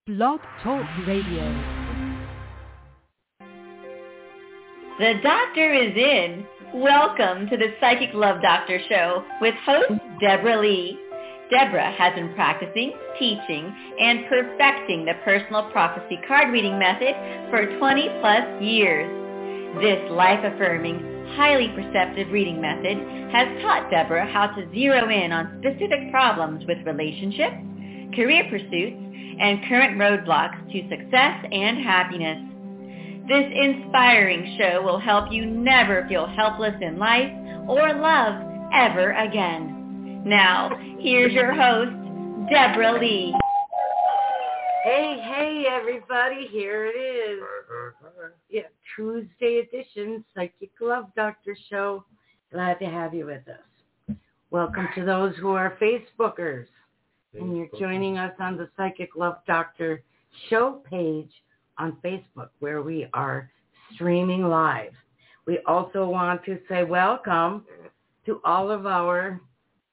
Blog Talk Radio. The doctor is in. Welcome to the Psychic Love Doctor Show with host Deborah Lee. Deborah has been practicing, teaching, and perfecting the personal prophecy card reading method for 20 plus years. This life-affirming, highly perceptive reading method has taught Deborah how to zero in on specific problems with relationships, career pursuits, and current roadblocks to success and happiness. This inspiring show will help you never feel helpless in life or love ever again. Now, here's your host, Deborah Lee. Hey, everybody, here it is. Yeah, Tuesday edition, Psychic Love Doctor Show. Glad to have you with us. Welcome to those who are Facebookers. And you're joining us on the Psychic Love Doctor Show page on Facebook, where we are streaming live. We also want to say welcome to all of our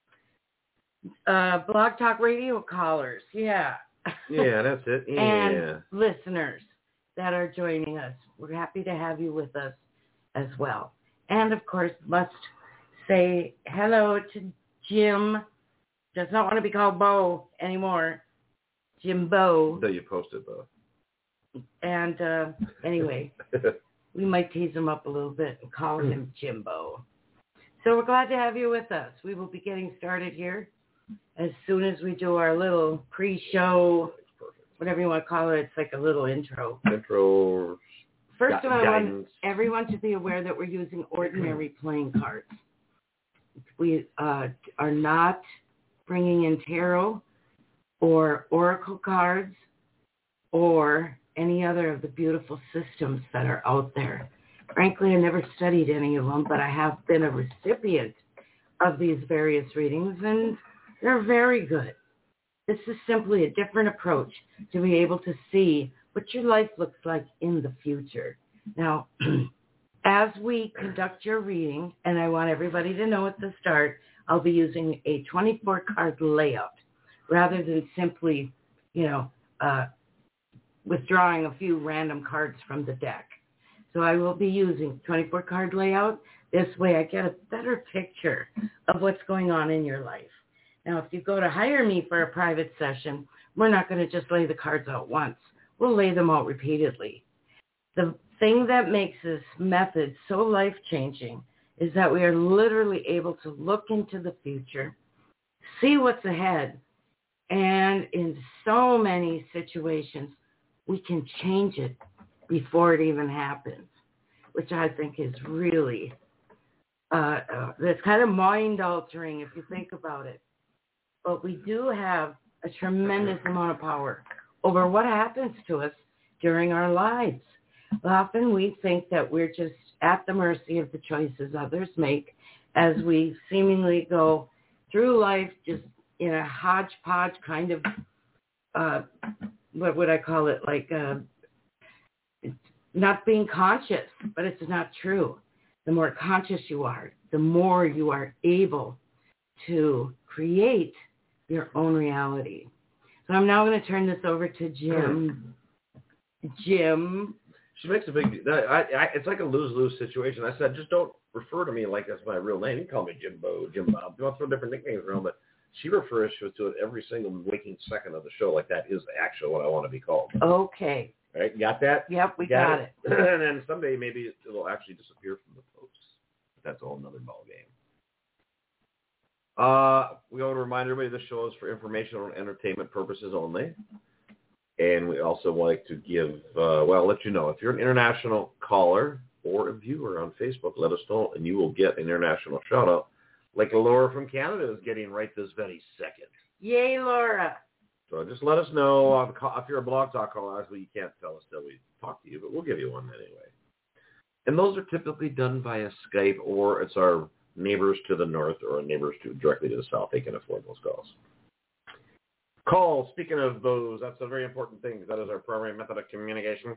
Blog Talk Radio callers. Yeah, that's it. Yeah. And listeners that are joining us. We're happy to have you with us as well. And, of course, must say hello to Jim. Does not want to be called Bo anymore. Jimbo. Though you posted, though. And anyway, we might tease him up a little bit and call him Jimbo. So we're glad to have you with us. We will be getting started here as soon as we do our little pre-show, whatever you want to call it. It's like a little intro. First of all, I want everyone to be aware that we're using ordinary playing cards. We are not bringing in tarot or oracle cards or any other of the beautiful systems that are out there. Frankly, I never studied any of them, but I have been a recipient of these various readings, and they're very good. This is simply a different approach to be able to see what your life looks like in the future. Now, as we conduct your reading, and I want everybody to know at the start, I'll be using a 24-card layout rather than simply, withdrawing a few random cards from the deck. So I will be using 24-card layout. This way I get a better picture of what's going on in your life. Now, if you go to hire me for a private session, we're not going to just lay the cards out once. We'll lay them out repeatedly. The thing that makes this method so life-changing is that we are literally able to look into the future, see what's ahead, and in so many situations, we can change it before it even happens, which I think is really, that's kind of mind-altering if you think about it. But we do have a tremendous amount of power over what happens to us during our lives. Often we think that we're just at the mercy of the choices others make as we seemingly go through life just in a hodgepodge kind of, what would I call it, like not being conscious, but it's not true. The more conscious you are, the more you are able to create your own reality. So I'm now going to turn this over to Jim. Jim. She makes a big, it's like a lose-lose situation. I said, just don't refer to me like that's my real name. You can call me Jimbo, Jim Bob. You want to throw different nicknames around, but she refers to it every single waking second of the show like that is actually what I want to be called. Okay. All right, you got that? Yep, we got it. And then someday maybe it'll actually disappear from the posts. That's a whole nother ball game. We want to remind everybody this show is for informational and entertainment purposes only. And we also like to give, let you know, if you're an international caller or a viewer on Facebook, let us know, and you will get an international shout-out, like Laura from Canada is getting right this very second. Yay, Laura. So just let us know. If you're a Blog Talk caller, obviously you can't tell us that we talk to you, but we'll give you one anyway. And those are typically done via Skype, or it's our neighbors to the north or neighbors directly to the south. They can afford those calls. Call, speaking of those, that's a very important thing. That is our primary method of communication.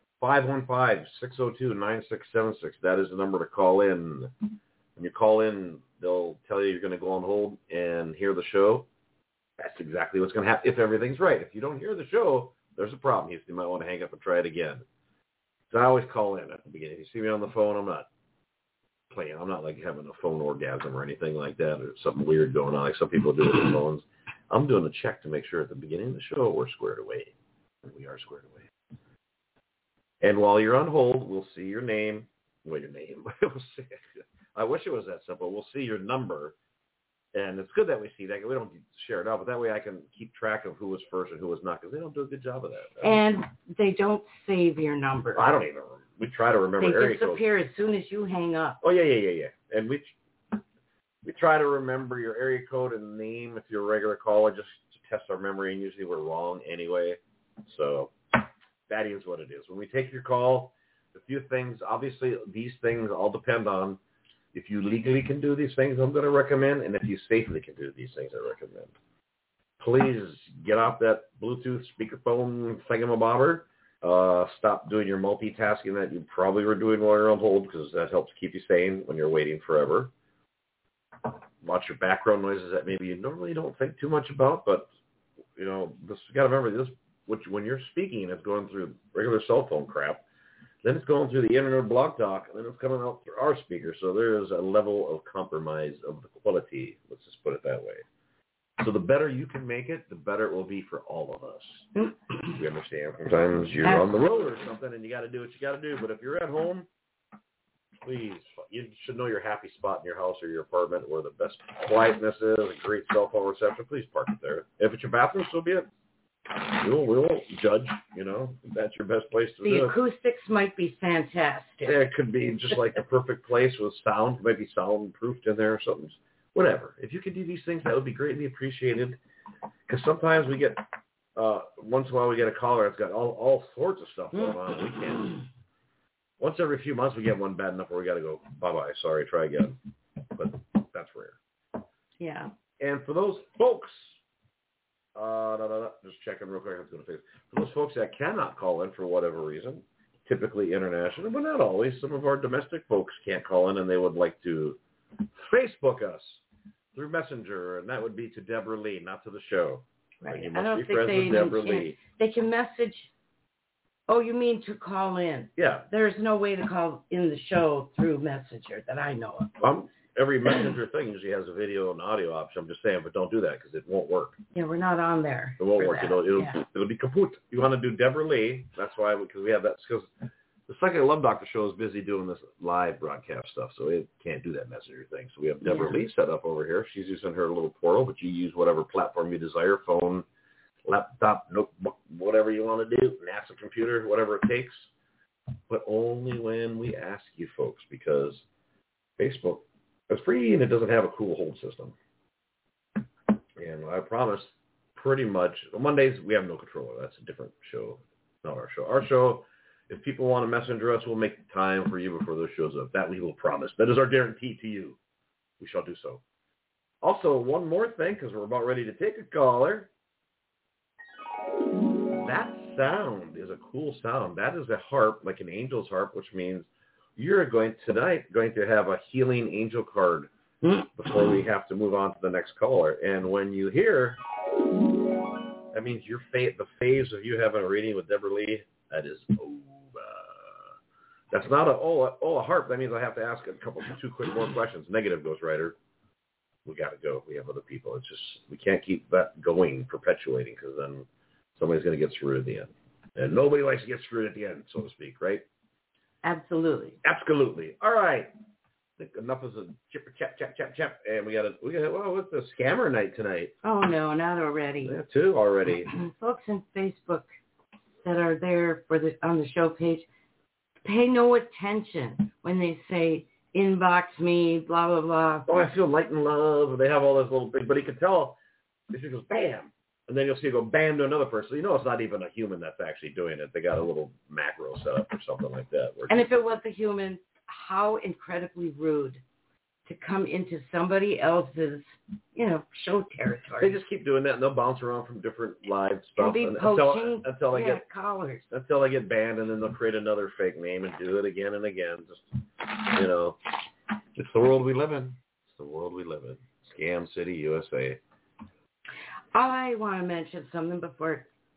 515-602-9676. That is the number to call in. When you call in, they'll tell you you're going to go on hold and hear the show. That's exactly what's going to happen if everything's right. If you don't hear the show, there's a problem. You might want to hang up and try it again. So I always call in at the beginning. If you see me on the phone, I'm not playing. I'm not like having a phone orgasm or anything like that or something weird going on like some people do with their phones. I'm doing a check to make sure at the beginning of the show we're squared away. And we are squared away. And while you're on hold, we'll see your name. Well, your name. I wish it was that simple. We'll see your number. And it's good that we see that. We don't share it out, but that way I can keep track of who was first and who was not, because they don't do a good job of that. And they don't save your number. I don't even remember. We try to remember area codes. They disappear as soon as you hang up. Oh, yeah. And we try to remember your area code and name if you're a regular caller, just to test our memory, and usually we're wrong anyway. So that is what it is. When we take your call, a few things, obviously these things all depend on if you legally can do these things I'm going to recommend, and if you safely can do these things I recommend. Please get off that Bluetooth speakerphone thingamabobber. Stop doing your multitasking that you probably were doing while you're on hold, because that helps keep you sane when you're waiting forever. Watch your background noises that maybe you normally don't think too much about, but you got to remember this: when you're speaking, it's going through regular cell phone crap. Then it's going through the internet blog talk, and then it's coming out through our speaker. So there is a level of compromise of the quality. Let's just put it that way. So the better you can make it, the better it will be for all of us. We understand. Sometimes you're on the road or something, and you got to do what you got to do. But if you're at home, please, you should know your happy spot in your house or your apartment where the best quietness is, a great cell phone reception. Please park it there. If it's your bathroom, so be it. We won't judge, that's your best place to do it. The acoustics might be fantastic. Yeah, it could be just like the perfect place with sound, maybe soundproofed in there or something. Whatever. If you could do these things, that would be greatly appreciated. Because sometimes we get, once in a while we get a caller that's got all sorts of stuff going on. We can't. Once every few months we get one bad enough where we got to go, bye-bye, sorry, try again. But that's rare. Yeah. And for those folks, just checking real quick. I was going to say, for those folks that cannot call in for whatever reason, typically international, but not always. Some of our domestic folks can't call in, and they would like to Facebook us through Messenger, and that would be to Deborah Lee, not to the show. Right. You I must don't be think friends with Deborah Lee. They can message. Oh, you mean to call in? Yeah. There's no way to call in the show through Messenger that I know of. Every Messenger thing usually has a video and audio option. I'm just saying, but don't do that because it won't work. Yeah, we're not on there. It won't work. It'll be kaput. You want to do Deborah Lee. That's why, because we have that. Because the Psychic Love Doctor show is busy doing this live broadcast stuff, so it can't do that Messenger thing. So we have Deborah Lee set up over here. She's using her little portal, but you use whatever platform you desire, phone, laptop, notebook, whatever you want to do, NASA computer, whatever it takes. But only when we ask you folks, because Facebook is free and it doesn't have a cool hold system. And I promise, pretty much, Mondays we have no control. That's a different show, not our show. Our show, if people want to messenger us, we'll make time for you before those shows up. That we will promise. That is our guarantee to you. We shall do so. Also, one more thing, because we're about ready to take a caller. That sound is a cool sound. That is a harp, like an angel's harp, which means you're going to have a healing angel card before we have to move on to the next caller. And when you hear, that means the phase of you having a reading with Deborah Lee, that is over. That's not a harp. That means I have to ask two quick more questions. Negative, Ghost Rider. We got to go. We have other people. It's just, we can't keep that going, perpetuating, because then somebody's going to get screwed at the end. And nobody likes to get screwed at the end, so to speak, right? Absolutely. All right. I think enough is a chip. And we got what's the scammer night tonight? Oh, no, not already. Yeah, two already. Folks on Facebook that are there on the show page, pay no attention when they say, inbox me, blah, blah, blah. Oh, I feel light and love. They have all this little thing, but he can tell. He just goes, bam. And then you'll see it go bam to another person. So you know it's not even a human that's actually doing it. They got a little macro set up or something like that. And if it was a human, how incredibly rude to come into somebody else's, show territory. They just keep doing that, and they'll bounce around from different live stuff. And be poaching until they get callers. Until they get banned, and then they'll create another fake name and do it again and again. Just, it's the world we live in. It's the world we live in. Scam City, USA. I want to mention something before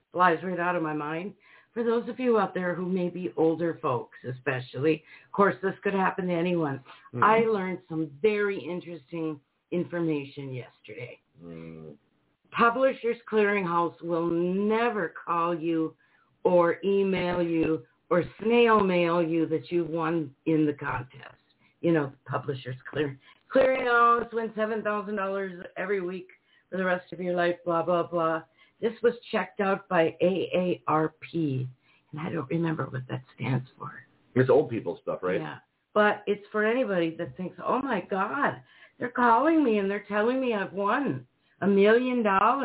flies right out of my mind. For those of you out there who may be older folks, especially, of course, this could happen to anyone. Mm. I learned some very interesting information yesterday. Mm. Publishers Clearinghouse will never call you or email you or snail mail you that you won in the contest. You know, Publishers Clearinghouse wins $7,000 every week for the rest of your life, blah, blah, blah. This was checked out by AARP, and I don't remember what that stands for. It's old people stuff, right? Yeah, but it's for anybody that thinks, oh, my God, they're calling me and they're telling me I've won $1 million.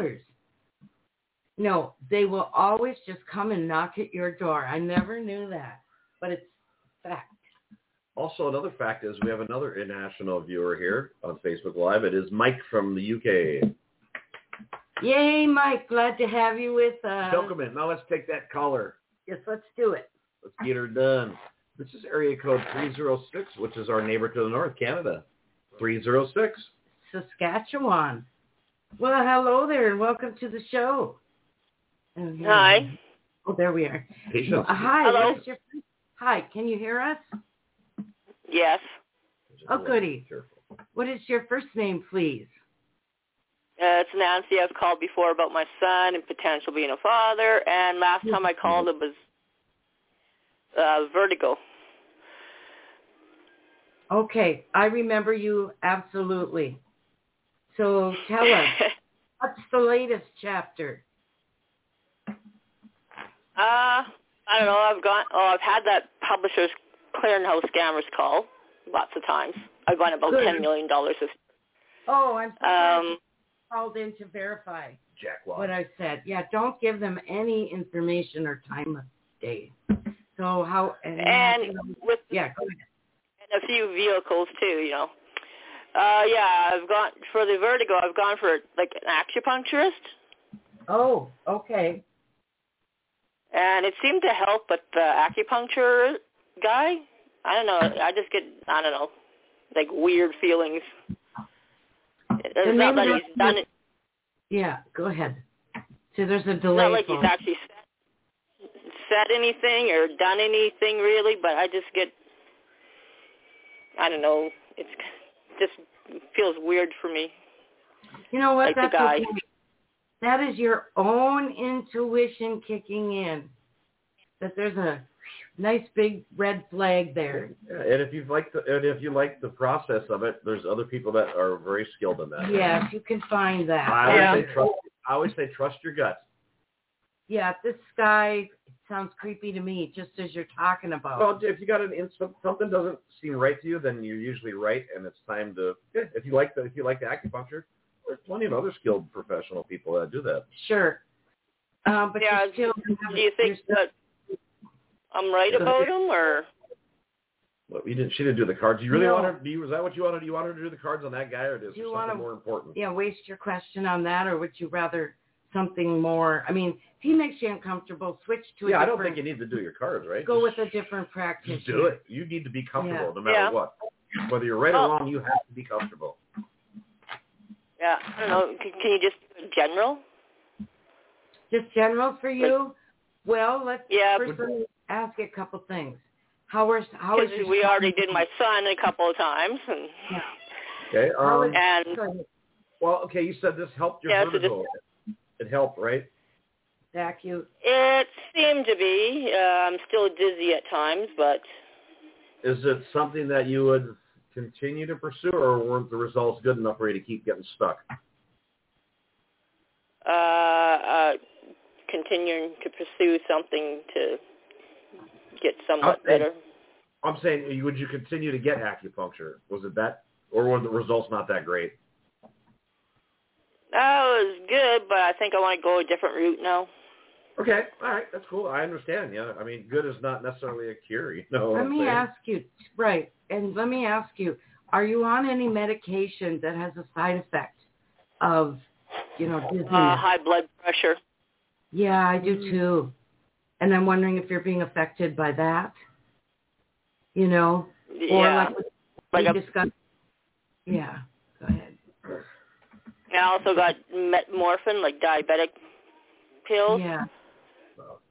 No, they will always just come and knock at your door. I never knew that, but it's fact. Also, another fact is we have another international viewer here on Facebook Live. It is Mike from the UK. Yay, Mike. Glad to have you with us. Welcome in. Now let's take that caller. Yes, let's do it. Let's get her done. This is area code 306, which is our neighbor to the north, Canada. 306. Saskatchewan. Well, hello there, and welcome to the show. Hi. Oh, there we are. Patience. Hi. Hello. Hi, can you hear us? Yes. Oh, goody. What is your first name, please? It's Nancy. I've called before about my son and potential being a father, and last time I called it was vertigo. Okay, I remember you absolutely. So tell us, what's the latest chapter? I don't know. I've had that Publishers Clearinghouse scammers call lots of times. I've won about $10 million. Oh, I'm sorry. Called in to verify Jackwad. What I said. Yeah, don't give them any information or time of day. So how and with go ahead. And a few vehicles too, you know. I've gone for the vertigo. I've gone for like an acupuncturist. Oh, okay. And it seemed to help, but the acupuncture guy, I don't know. I just get like weird feelings. It's not that he's done it. Yeah, go ahead. So there's a delay. It's not like he's actually said anything or done anything really, but I just get, I don't know, it just feels weird for me. You know what? Like That's the guy. Okay. That is your own intuition kicking in. That there's a nice big red flag there. Yeah, and if you like the process of it, there's other people that are very skilled in that. Yes, you can find that. I always say trust your gut. Yeah, this guy sounds creepy to me, just as you're talking about. Well, if you got something doesn't seem right to you, then you're usually right, and it's time to. If you like the acupuncture, there's plenty of other skilled professional people that do that. Sure. But yeah, do you think that I'm right about him, or? Well, she didn't do the cards. Do you really want her? Was that what you wanted? Do you want her to do the cards on that guy, or is there something more important? Yeah, waste your question on that, or would you rather something more? I mean, if he makes you uncomfortable, switch to a different. I don't think you need to do your cards, right? Go with a different practitioner. Just do it. You need to be comfortable no matter what. Whether you're right or wrong, you have to be comfortable. Yeah, I don't know. Can you just do general? Just general for you? Well, let's first ask a couple things. How is we already did my son a couple of times. And, okay. And you said this helped your vertigo. It helped, right? It seemed to be. I'm still dizzy at times, but... Is it something that you would continue to pursue, or weren't the results good enough for you to keep getting stuck? Continuing to pursue something to get somewhat better. I'm saying, would you continue to get acupuncture? Was it that, or were the results not that great? It was good, but I think I want to go a different route now. Okay, all right, that's cool. I understand. Yeah, I mean, good is not necessarily a cure. You know. Let me ask you, are you on any medication that has a side effect of, dizziness? High blood pressure. Yeah, I do too. And I'm wondering if you're being affected by that. Or like we discussed. Yeah, go ahead. I also got metmorphin, like diabetic pills. Yeah.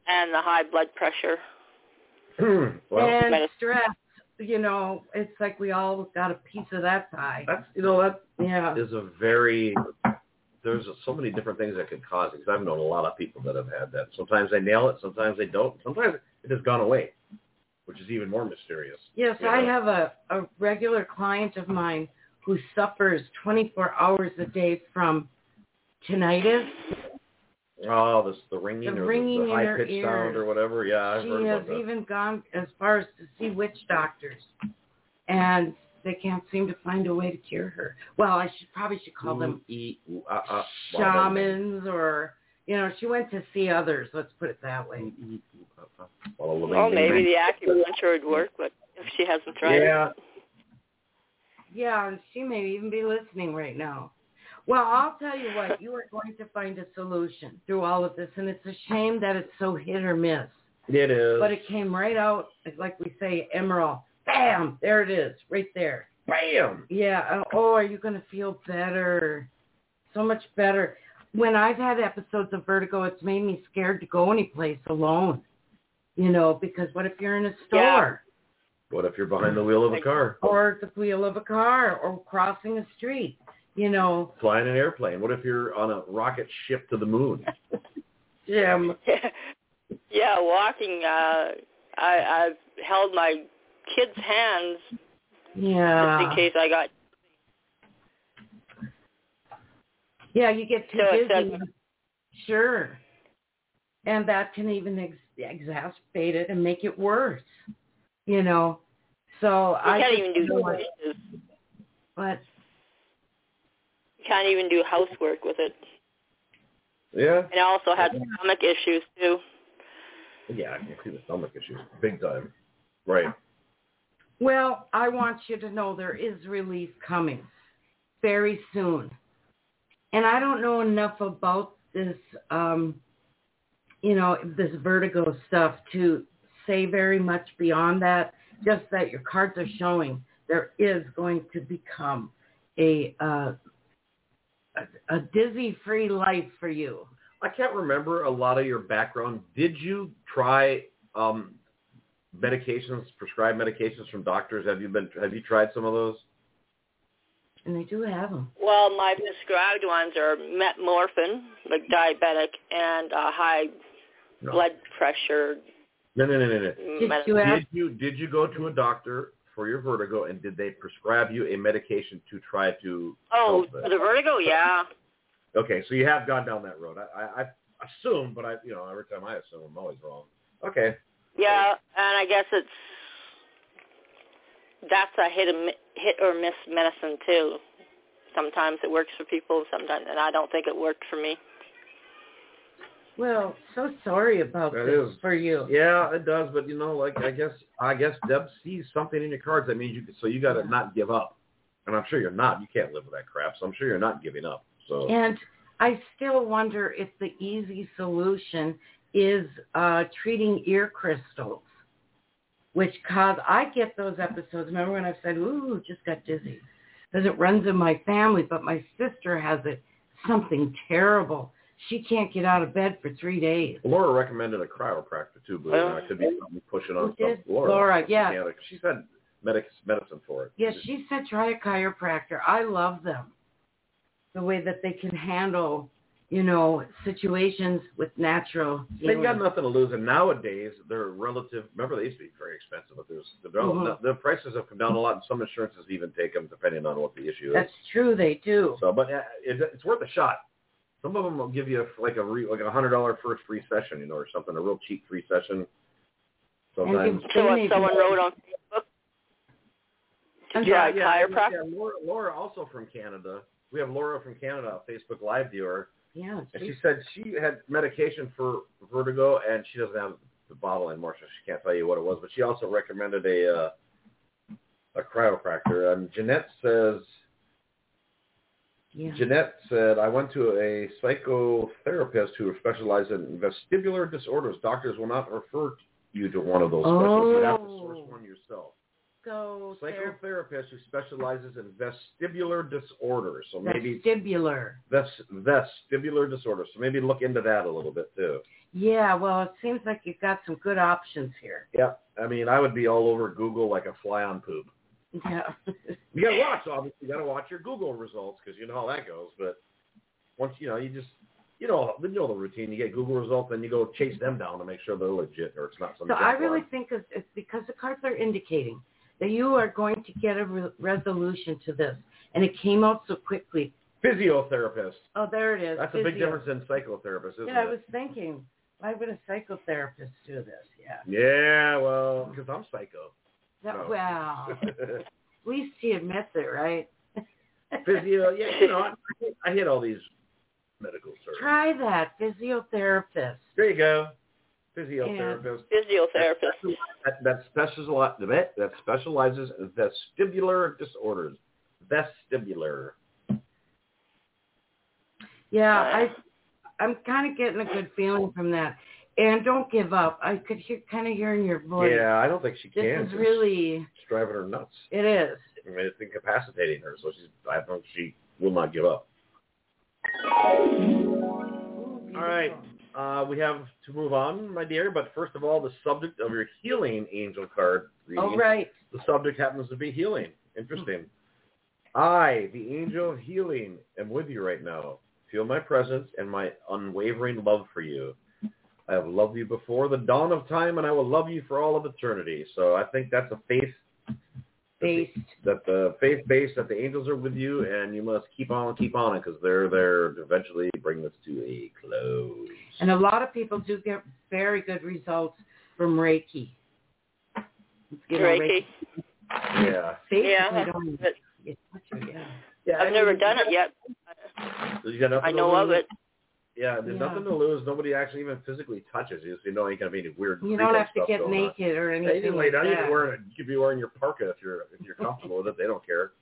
And the high blood pressure. Well, and stress. You know, it's like we all got a piece of that pie. that's that Yeah. is there's so many different things that could cause it. Because I've known a lot of people that have had that. Sometimes they nail it, sometimes they don't. Sometimes it has gone away, which is even more mysterious. Yes, I have a regular client of mine who suffers 24 hours a day from tinnitus. Oh, the ringing The or ringing the in high her pitch ears. sound or whatever. Yeah, I've heard She about has that. even gone as far as to see witch doctors, and they can't seem to find a way to cure her. Well, I should call them shamans, or she went to see others. Let's put it that way. Well, maybe the acupuncture would work, but if she hasn't tried it. Yeah, and she may even be listening right now. Well, I'll tell you what, you are going to find a solution through all of this, and it's a shame that it's so hit or miss. It is. But it came right out, like we say, emerald. Bam! There it is, right there. Bam! Yeah. Oh, are you going to feel better? So much better. When I've had episodes of vertigo, it's made me scared to go anyplace alone. Because what if you're in a store? Yeah. What if you're behind the wheel of a car? Or the wheel of a car, or crossing a street, Flying an airplane. What if you're on a rocket ship to the moon? Jim. Yeah, walking. I've held my kids' hands Yeah. just in case I got... Yeah, you get too busy. Sure. And that can even exacerbate it and make it worse. So you can't even do dishes. But you can't even do housework with it. Yeah. And I also had stomach issues too. Yeah, I can see the stomach issues big time. Right. Well, I want you to know there is relief coming very soon. And I don't know enough about this, this vertigo stuff to say very much beyond that. Just that your cards are showing there is going to become a dizzy-free life for you. I can't remember a lot of your background. Did you try prescribed medications from doctors? Have you tried some of those? And they do have them. Well, my prescribed ones are metmorphin, like diabetic, and high blood pressure. No. Did you go to a doctor for your vertigo, and did they prescribe you a medication to try to help for the vertigo? Yeah. Okay, so you have gone down that road. I assume, but every time I assume, I'm always wrong. Okay. Yeah, and I guess that's a hit or miss medicine too. Sometimes it works for people, sometimes, and I don't think it worked for me. Well, so sorry about this for you. Yeah, it does, but I guess Deb sees something in your cards that means you got to not give up, and I'm sure you're not. You can't live with that crap, so I'm sure you're not giving up. So. And I still wonder if the easy solution is treating ear crystals, which I get those episodes. Remember when I said, ooh, just got dizzy? Because it runs in my family, but my sister has it, something terrible. She can't get out of bed for 3 days. Laura recommended a chiropractor, too, but it could be something pushing on stuff. Laura, yeah. She said medicine for it. Yes, she said try a chiropractor. I love them. The way that they can handle, situations with natural healing. They've got nothing to lose, and nowadays they're relative. Remember, they used to be very expensive, but the prices have come down a lot, and some insurances even take them depending on what the issue is. That's true, they do. So, but it's worth a shot. Some of them will give you like a $100 first free session, or something, a real cheap free session. Sometimes. So what someone wrote on Facebook to try chiropractor? Yeah, Laura also from Canada. We have Laura from Canada, a Facebook Live viewer. Yeah. And she said she had medication for vertigo, and she doesn't have the bottle anymore, so she can't tell you what it was. But she also recommended a chiropractor. And Jeanette said, I went to a psychotherapist who specialized in vestibular disorders. Doctors will not refer you to one of those specialists. You have to source one yourself. Psychotherapist who specializes in vestibular disorders. So maybe vestibular. Vestibular disorders. So maybe look into that a little bit too. Yeah, well, it seems like you've got some good options here. Yeah, I mean, I would be all over Google like a fly on poop. Yeah. You gotta watch, obviously. You gotta watch your Google results because you know how that goes. But once you know the routine. You get Google results, then you go chase them down to make sure they're legit or it's not something. So I really think it's because the cards are indicating that you are going to get a resolution to this, and it came out so quickly. Physiotherapist. Oh, there it is. That's a big difference in psychotherapist, isn't it? Yeah, I was thinking, why would a psychotherapist do this? Yeah. Yeah, well, because I'm psycho. No. Well, at least she admits it, right? Physio, yeah, I hit all these medical terms. Try that, physiotherapist. There you go, physiotherapist. Physiotherapist. That specializes in vestibular disorders. Vestibular. Yeah, I'm kind of getting a good feeling from that. And don't give up. I could kind of hear in your voice. Yeah, I don't think she can. This is really... It's driving her nuts. It is. I mean, it's incapacitating her, so I think she will not give up. All right. We have to move on, my dear, but first of all, the subject of your healing angel card reading. Oh, right. The subject happens to be healing. Interesting. I, the angel of healing, am with you right now. Feel my presence and my unwavering love for you. I have loved you before the dawn of time, and I will love you for all of eternity. So I think that's a faith-based, that the faith-based, that the angels are with you, and you must keep on it, because they're there to eventually bring this to a close. And a lot of people do get very good results from Reiki. Reiki. Yeah. Yeah, I've never done it yet. You got nothing I know of it. Yeah, there's nothing to lose. Nobody actually even physically touches you, so you know ain't gonna be any weird. You don't have to get naked or anything. You can lay down. You could be wearing your parka if you're comfortable with it. They don't care.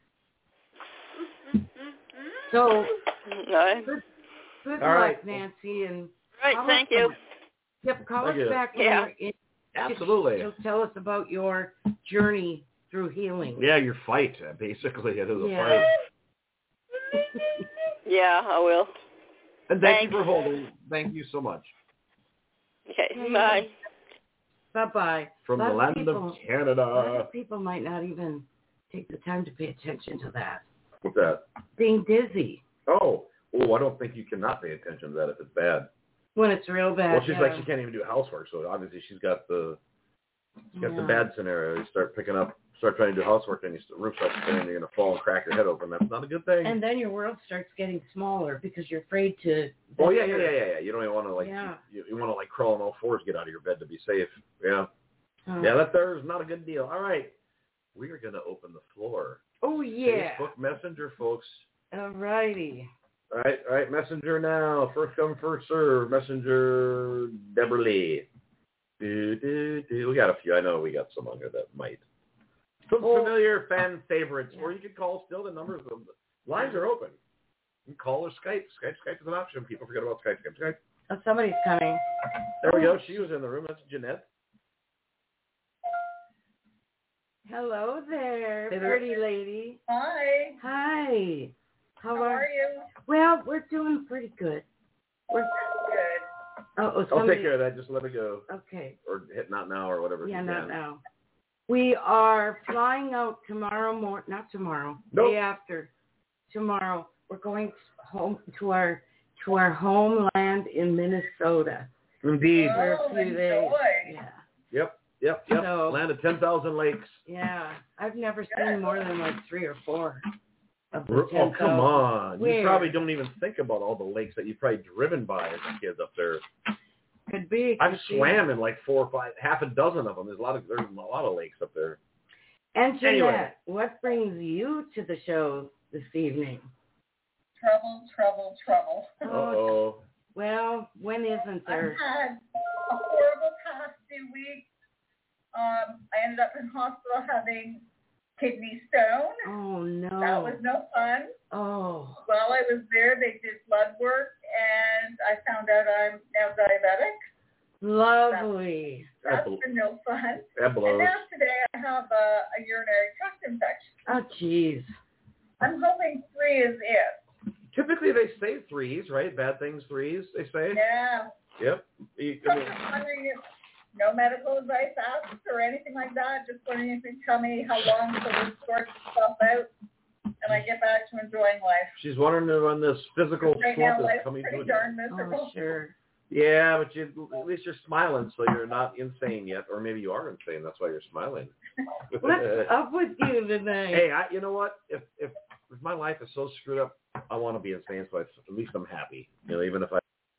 So, All good right, luck, Nancy, and thank you. Yep, call us back when you're in. Absolutely. So tell us about your journey through healing. Yeah, your fight. Basically, it is a fight. Yeah, I will. And thank you for holding. Thank you so much. Okay, bye. Bye-bye. From the land of Canada. A lot of people might not even take the time to pay attention to that. What's that? Being dizzy. Oh, I don't think you cannot pay attention to that if it's bad. When it's real bad. Well, she's like, she can't even do housework, so obviously she's got the bad scenario. You start trying to do housework, and the roof starts spinning, you're going to fall and crack your head open. That's not a good thing. And then your world starts getting smaller because you're afraid to... Oh, yeah. You don't even want to, you want to, crawl on all fours, get out of your bed to be safe. Yeah. Yeah, that there's not a good deal. All right. We are going to open the floor. Oh, yeah. Facebook Messenger, folks. All righty. All right, Messenger now. First come, first serve. Messenger, Deborah Lee. We got a few. I know we got some on here that might. Some familiar fan favorites, or you can call still. The numbers, the lines are open. You can call or Skype. Skype is an option. People forget about Skype. Oh, somebody's coming. There we go. She was in the room. That's Jeanette. Hello there, pretty lady. Hi. Hi. How are you? Well, we're doing pretty good. We're good. I'll take care of that. Just let me go. Okay. Or hit not now or whatever. Yeah, not now. We are flying out tomorrow morning. Not tomorrow. Nope. Day after. Tomorrow. We're going home to our homeland in Minnesota. Indeed. For a few days. Yeah. Yep. So, land of 10,000 lakes. Yeah. I've never seen more than 3 or 4 of the 10,000. Oh, come on. Where? You probably don't even think about all the lakes that you've probably driven by as a kid up there. Could be. I've swam in 4 or 5, half a dozen of them. There's a lot of lakes up there. And Jeanette, anyway. What brings you to the show this evening? Trouble. Uh-oh. Well, when isn't there? I've had a horrible past 2 weeks. I ended up in hospital having kidney stone. Oh, no. That was no fun. Oh. While I was there, they did blood work, and I found out I'm now diabetic. Lovely. That's been real fun. That blows. And now today I have a urinary tract infection. Oh, jeez. I'm hoping 3 is it. Typically they say 3s, right? Bad things 3s, they say. Yeah. Yep. I'm wondering if no medical advice asked or anything like that. Just wondering if you can tell me how long till this sorts itself out and I get back to enjoying life. She's wondering when this physical Right slump now, is life's coming to pretty an darn end. miserable. Oh, sure. Yeah, but at least you're smiling, so you're not insane yet. Or maybe you are insane. That's why you're smiling. What's up with you tonight? Hey, you know what? If my life is so screwed up, I want to be insane, so at least I'm happy. You know, even if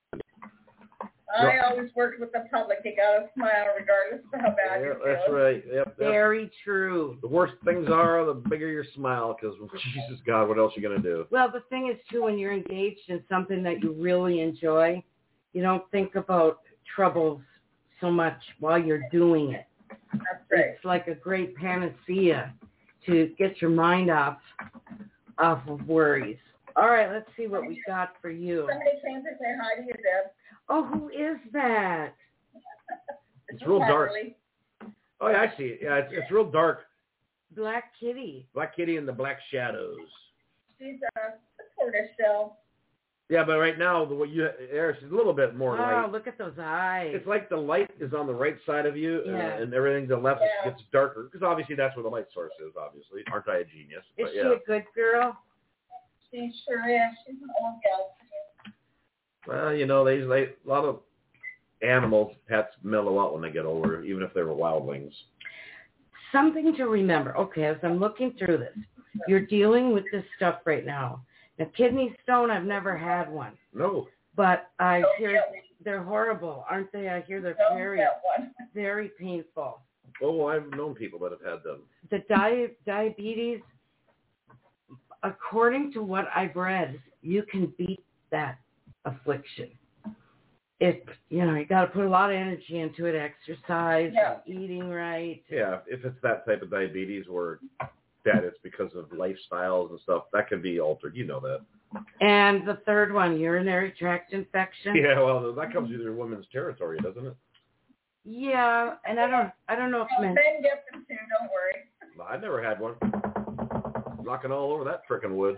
I always worked with the public. You gotta smile regardless of how bad you're feeling. That's right. Yep. Very true. The worse things are, the bigger your smile, because Jesus God, what else are you gonna do? Well, the thing is, too, when you're engaged in something that you really enjoy, you don't think about troubles so much while you're doing it. That's right. It's like a great panacea to get your mind off of worries. All right, let's see what we got for you. Somebody came to say hi to you, Deb. Oh, who is that? It's real dark. Natalie. Oh, yeah, I see it. Yeah, it's real dark. Black Kitty. Black Kitty and the Black Shadows. She's a tortoise shell. Yeah, but right now, she's a little bit more Oh, light. look at those eyes. It's like the light is on the right side of you, Yeah. and everything to the left Yeah. gets darker, because obviously that's where the light source is, obviously. Aren't I a genius? Is But she yeah. a good girl? She sure is. She's an old gal. Well, you know, a lot of animals, pets, mellow out when they get older, even if they were wildlings. Something to remember. Okay, as I'm looking through this, you're dealing with this stuff right now. Now, kidney stone, I've never had one. No. But I Don't hear get me. they're horrible, aren't they? I hear they're Don't very, get one. very painful. Oh, I've known people that have had them. The diabetes, according to what I've read, you can beat that affliction. You got to put a lot of energy into it, exercise, Yeah. eating right. Yeah, if it's that type of diabetes where that it's because of lifestyles and stuff, that can be altered. You know that. And the third one, urinary tract infection. Yeah, well, that comes with your women's territory, doesn't it? Yeah, and I don't know if men. Men get them too. Don't worry. No, I never had one. Knocking all over that frickin' wood.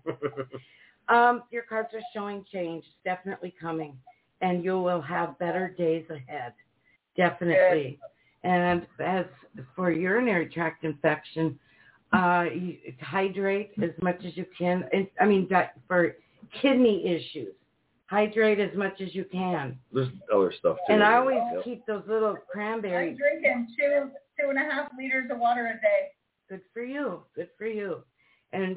Your cards are showing change. It's definitely coming, and you will have better days ahead. Definitely. And as for urinary tract infection, you hydrate as much as you can. For kidney issues, hydrate as much as you can. There's other stuff too. And I always Yep. keep those little I'm cranberries. drinking 2.5 liters of water a day. Good for you. Good for you. And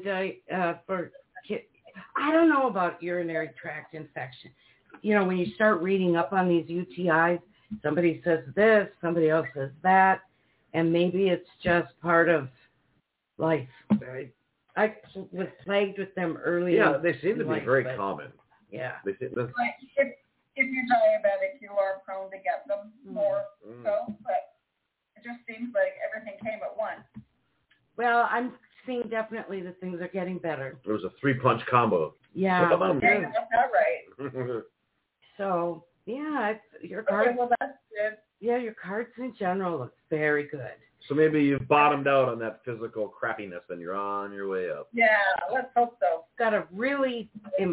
I don't know about urinary tract infection. You know, when you start reading up on these UTIs, somebody says this, somebody else says that, and maybe it's just part of life. I was plagued with them early. Yeah, they seem to be life, very but- common. Yeah. They seem, Like if you're diabetic, you are prone to get them more so. But it just seems like everything came at once. Well, I'm seeing definitely that things are getting better. There was a 3-punch combo. Yeah. Ba-ba-bum. Yeah, you got that right. So, yeah, your Okay, cards. well that's good. Yeah, your cards in general look very good. So maybe you've bottomed out on that physical crappiness and you're on your way up. Yeah, let's hope so. Got a really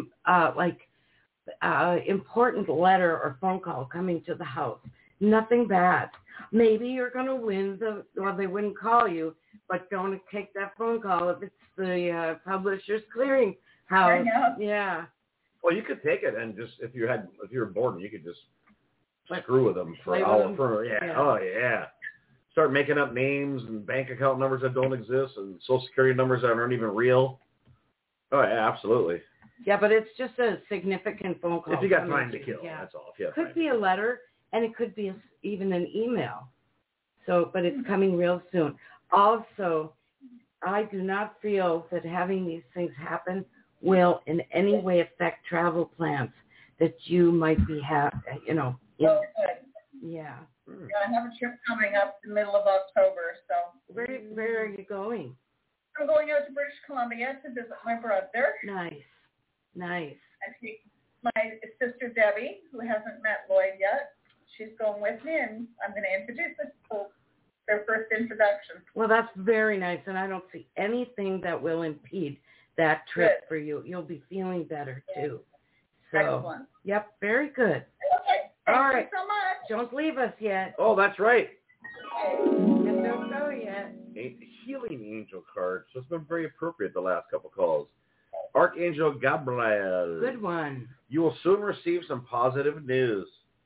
important letter or phone call coming to the house. Nothing bad. Maybe you're going to win they wouldn't call you, but don't take that phone call if it's the Publishers Clearing House. Yeah. Well, you could take it and just if you're bored, you could just screw with them for Play an with hour. them? Yeah. Oh yeah. Start making up names and bank account numbers that don't exist and social security numbers that aren't even real. Oh yeah, absolutely. Yeah, but it's just a significant phone call. If you got coming time to you. kill, Yeah. that's all. If you have Could time be a letter, and it could be even an email. So, but it's coming real soon. Also, I do not feel that having these things happen will in any way affect travel plans that you might be Oh, good. Yeah. Hmm. Yeah, I have a trip coming up in the middle of October, so Where are you going? I'm going out to British Columbia to visit my brother Nice. and take my sister Debbie, who hasn't met Lloyd yet. she's going with me, and I'm going to introduce her. So their first introduction. Well, that's very nice, and I don't see anything that will impede that trip Good. for you. You'll be feeling better, too. So, Excellent. yep, very good. Okay. Thank All right. you so much. Don't leave us yet. Oh, that's right. Don't go yet. A healing angel card. So it's been very appropriate the last couple calls. Archangel Gabriel. Good one. You will soon receive some positive news.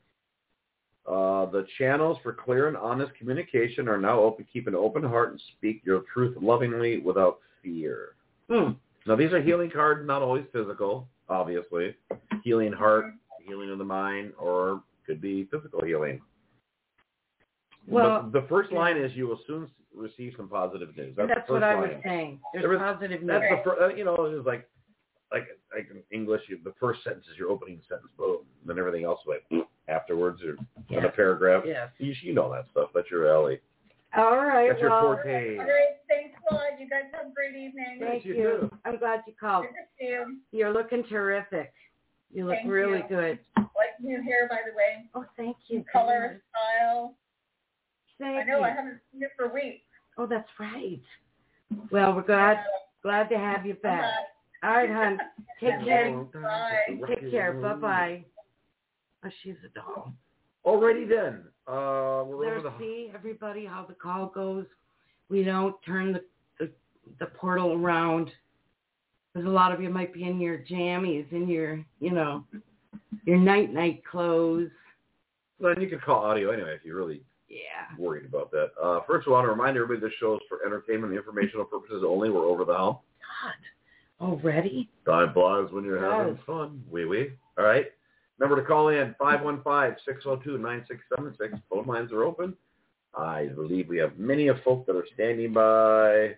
The channels for clear and honest communication are now open. Keep an open heart and speak your truth lovingly without fear. Now, these are healing cards, not always physical, obviously. Healing heart, healing of the mind, or could be physical healing. Well, but the first line is you will soon receive some positive news. That's the first what I line. was saying. There's positive news. That's the first, it's like in English, the first sentence is your opening sentence, boom. Then everything else afterwards or in a paragraph. Yes. You know that stuff. That's your alley. All right. That's your forte. All right. Thanks a lot. You guys have a great evening. Thank you you. too. I'm glad you called. Good to see you. You're looking terrific. You look Thank really you. good. Like new hair, by the way. Oh, thank you. Color, style. Thank I know. you. I haven't seen it for weeks. Oh, that's right. Well, we're glad to have you back. All right, hon. Take care. Bye. Take care. Bye-bye. Oh, she's a doll. Alrighty then. We're over the... See, everybody, how the call goes. We don't turn the portal around. Because a lot of you might be in your jammies, in your, your night clothes. Well, you can call audio anyway if you're really worried about that. First, I want to remind everybody this show is for entertainment and informational purposes only. We're over the hump. God. Already? Time flies when you're having fun. Wee. All right. Remember to call in 515-602-9676. Phone lines are open. I believe we have many of folk that are standing by.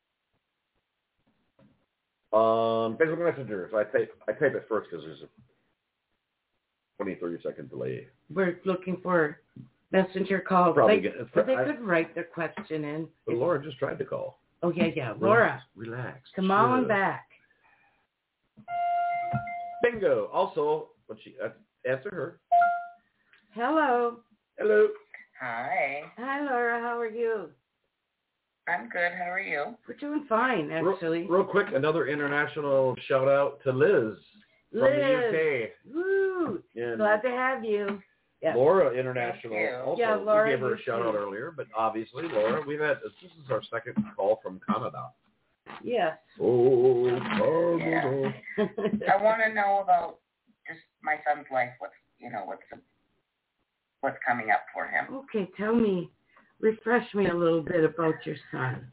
Facebook Messenger. So I type it first because there's a 20-30 second delay. We're looking for messenger calls. Probably they could write their question in. But Laura just tried to call. Oh, yeah. Laura. Relax. Come on back. Bingo. Also, answer her. Hello. Hi. Hi, Laura. How are you? I'm good. How are you? We're doing fine, actually. Real quick, another international shout out to Liz from the UK. Woo! Glad to have you. Yes. Laura International. Also, Laura, we gave her a shout out earlier, but obviously, Laura, this is our second call from Canada. Yes. Oh, yeah. I want to know about just my son's life. What's coming up for him? Okay, tell me, refresh me a little bit about your son.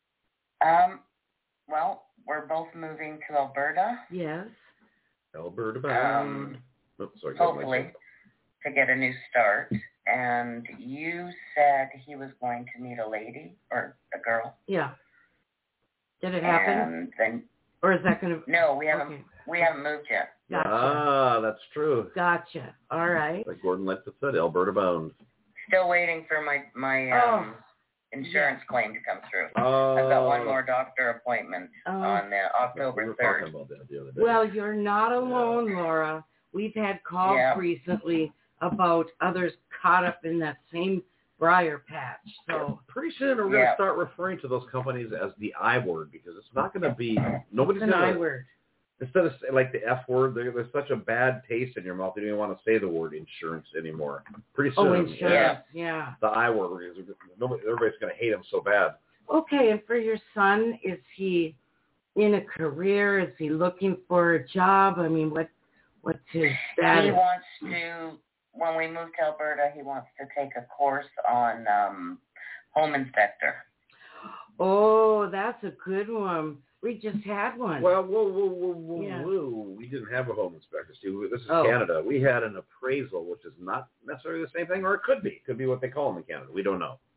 Well, we're both moving to Alberta. Yes. Alberta bound. Hopefully, to get a new start. And you said he was going to meet a lady or a girl. Yeah. Did it happen? And then, or is that going to? No, we haven't. We haven't moved yet. Gotcha. That's true. Gotcha. All right. Like Gordon Lightfoot said, Alberta bound. Still waiting for my insurance claim to come through. I've got one more doctor appointment on October 3rd. We were talking about that the other day. Well, you're not alone, Laura. We've had calls recently about others caught up in that same briar patch. So pretty soon we're going to start referring to those companies as the I word because it's not going to be nobody's an going I to. word. Instead of like the F word, there's such a bad taste in your mouth. You don't even want to say the word insurance anymore. Pretty soon. Oh, insurance. Yeah. The I word. Everybody's going to hate him so bad. Okay, and for your son, is he in a career? Is he looking for a job? I mean, what's his status? He wants to, when we move to Alberta, he wants to take a course on home inspector. Oh, that's a good one. We just had one. Well, whoa. We didn't have a home inspector, Steve. This is Canada. We had an appraisal, which is not necessarily the same thing, or it could be. It could be what they call them in Canada. We don't know.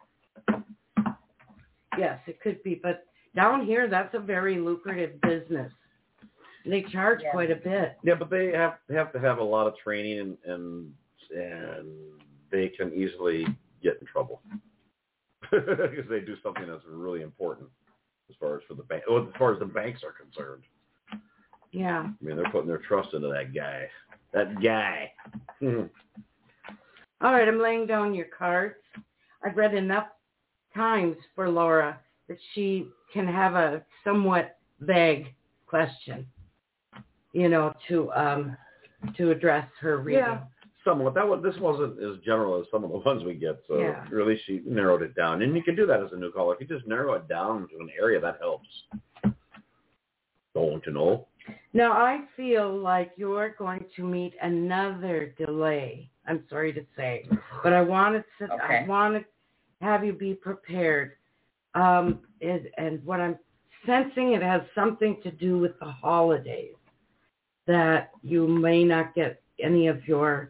Yes, it could be. But down here, that's a very lucrative business. They charge quite a bit. Yeah, but they have to have a lot of training, and they can easily get in trouble because they do something that's really important. As far as the banks are concerned. Yeah. I mean, they're putting their trust into that guy. All right, I'm laying down your cards. I've read enough times for Laura that she can have a somewhat vague question, to address her reading. Yeah, somewhat. This wasn't as general as some of the ones we get, so really she narrowed it down. And you can do that as a new caller. If you just narrow it down to an area, that helps. Don't you know? Now, I feel like you're going to meet another delay, I'm sorry to say, but I want to have you be prepared. And what I'm sensing, it has something to do with the holidays, that you may not get any of your,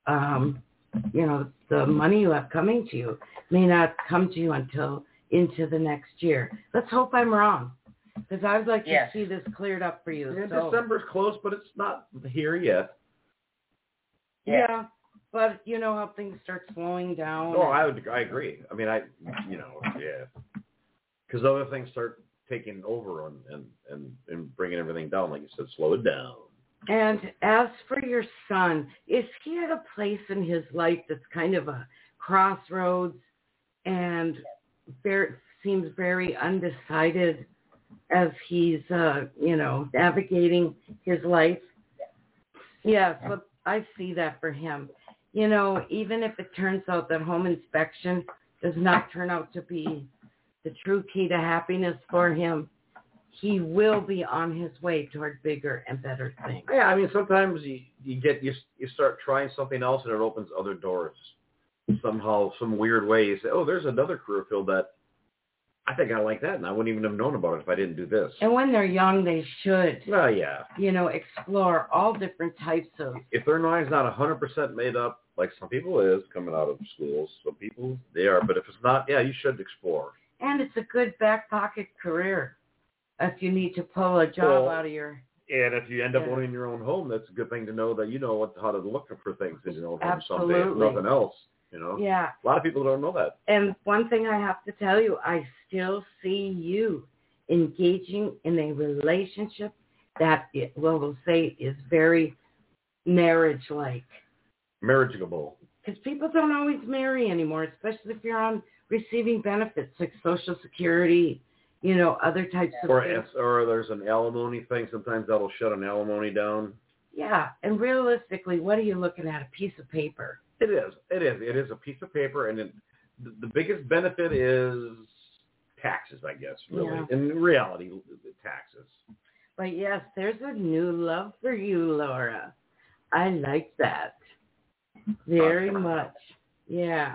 the money you have coming to you may not come to you until into the next year. Let's hope I'm wrong, because I'd like to see this cleared up for you. Yeah, December's close, but it's not here yet. Yeah, but you know how things start slowing down. Oh, I agree. I mean, because other things start taking over and bringing everything down, like you said, slow it down. And as for your son, is he at a place in his life that's kind of a crossroads and seems very undecided as he's, navigating his life? Yeah, so I see that for him. Even if it turns out that home inspection does not turn out to be the true key to happiness for him, he will be on his way toward bigger and better things. Yeah, I mean, sometimes you start trying something else and it opens other doors. Somehow, some weird way, you say, oh, there's another career field that I think I like that, and I wouldn't even have known about it if I didn't do this. And when they're young, they should, yeah, explore all different types of... If their mind's not 100% made up, like some people is coming out of schools, some people, they are, but if it's not, you should explore. And it's a good back pocket career if you need to pull a job out of your... And if you end up owning your own home, that's a good thing to know that you know how to look for things in your own home someday, if nothing else. Yeah. A lot of people don't know that. And one thing I have to tell you, I still see you engaging in a relationship that we'll say is very marriage-like. Marriageable. Because people don't always marry anymore, especially if you're on receiving benefits like Social Security, other types of things. Or there's an alimony thing. Sometimes that'll shut an alimony down. Yeah, and realistically, what are you looking at? A piece of paper. It is. It is a piece of paper, and the biggest benefit is taxes, I guess, really. Yeah. In reality, taxes. But yes, there's a new love for you, Laura. I like that very much. Yeah.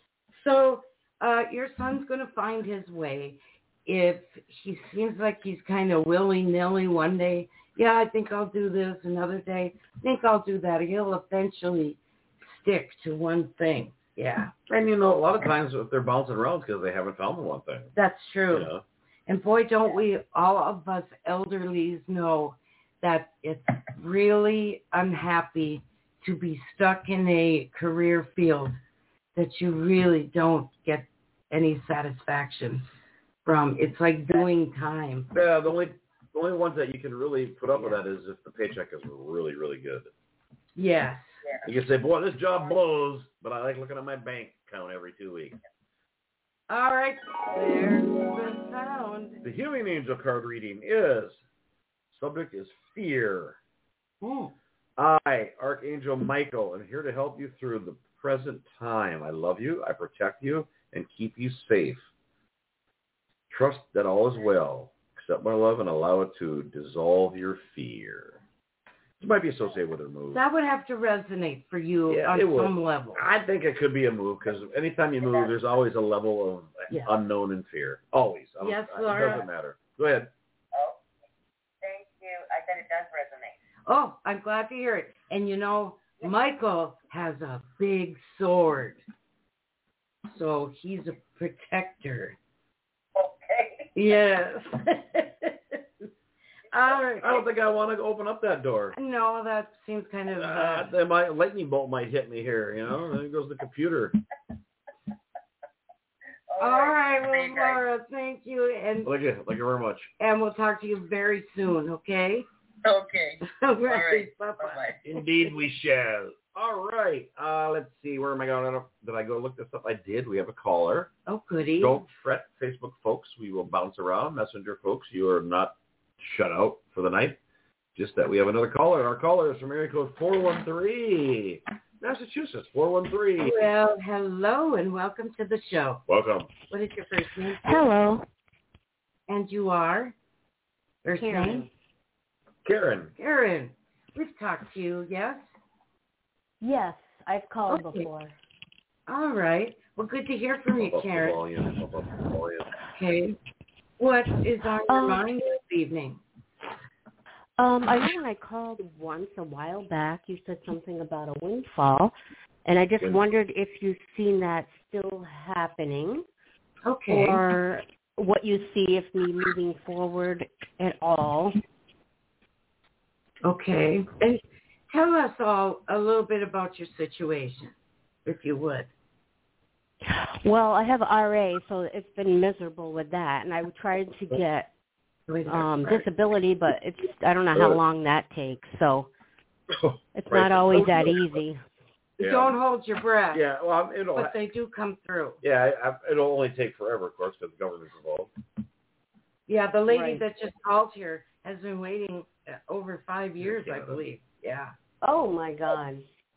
So your son's going to find his way. If he seems like he's kind of willy-nilly one day, I think I'll do this. Another day, I think I'll do that. He'll eventually stick to one thing. Yeah. And a lot of times if they're bouncing around because they haven't found the one thing. That's true. And boy, don't we, all of us elderlies know that it's really unhappy to be stuck in a career field that you really don't get any satisfaction from. It's like doing time. Yeah, the only ones that you can really put up with that is if the paycheck is really, really good. Yes. You can say, boy, this job blows, but I like looking at my bank account every 2 weeks. All right, there's the sound. The Healing Angel card reading subject is fear. I, Archangel Michael, am here to help you through the present time. I love you, I protect you, and keep you safe. Trust that all is well. Accept my love and allow it to dissolve your fear. This might be associated with a move. That would have to resonate for you on some level. I think it could be a move because anytime you move, there's always a level of unknown and fear. Always. Yes, Laura. It doesn't matter. Go ahead. Oh, thank you. I said it does resonate. Oh, I'm glad to hear it. And Michael has a big sword. So he's a protector. Okay. Yes. I don't think I want to open up that door. No, that seems kind of... lightning bolt might hit me here, There goes the computer. All right, well, Laura, thank you. And thank you very much. And we'll talk to you very soon, okay? Okay. All right. Bye-bye. Indeed we shall. All right. Let's see. Where am I going? Did I go look this up? I did. We have a caller. Oh, goody. Don't fret, Facebook folks. We will bounce around. Messenger folks, you are not shut out for the night. Just that we have another caller. Our caller is from area code 413, Massachusetts, 413. Well, hello and welcome to the show. Welcome. What is your first name? Hello. And you are? First name? Karen. Karen. We've talked to you, yes? Yes, I've called before. All right. Well, good to hear from you, Karen. Up the volume. Okay. What is on your mind this evening? I know when I called once a while back, you said something about a windfall, and I just wondered if you've seen that still happening. Okay. Or what you see if me moving forward at all. Okay. And tell us all a little bit about your situation, if you would. Well, I have RA, so it's been miserable with that, and I tried to get disability, but I don't know how long that takes, so it's not always that easy. Yeah. Don't hold your breath. Yeah, well, but they do come through. Yeah, it'll only take forever, of course, because the government's involved. Yeah, the lady that just called here has been waiting over 5 years, I believe. Yeah. Oh, my God.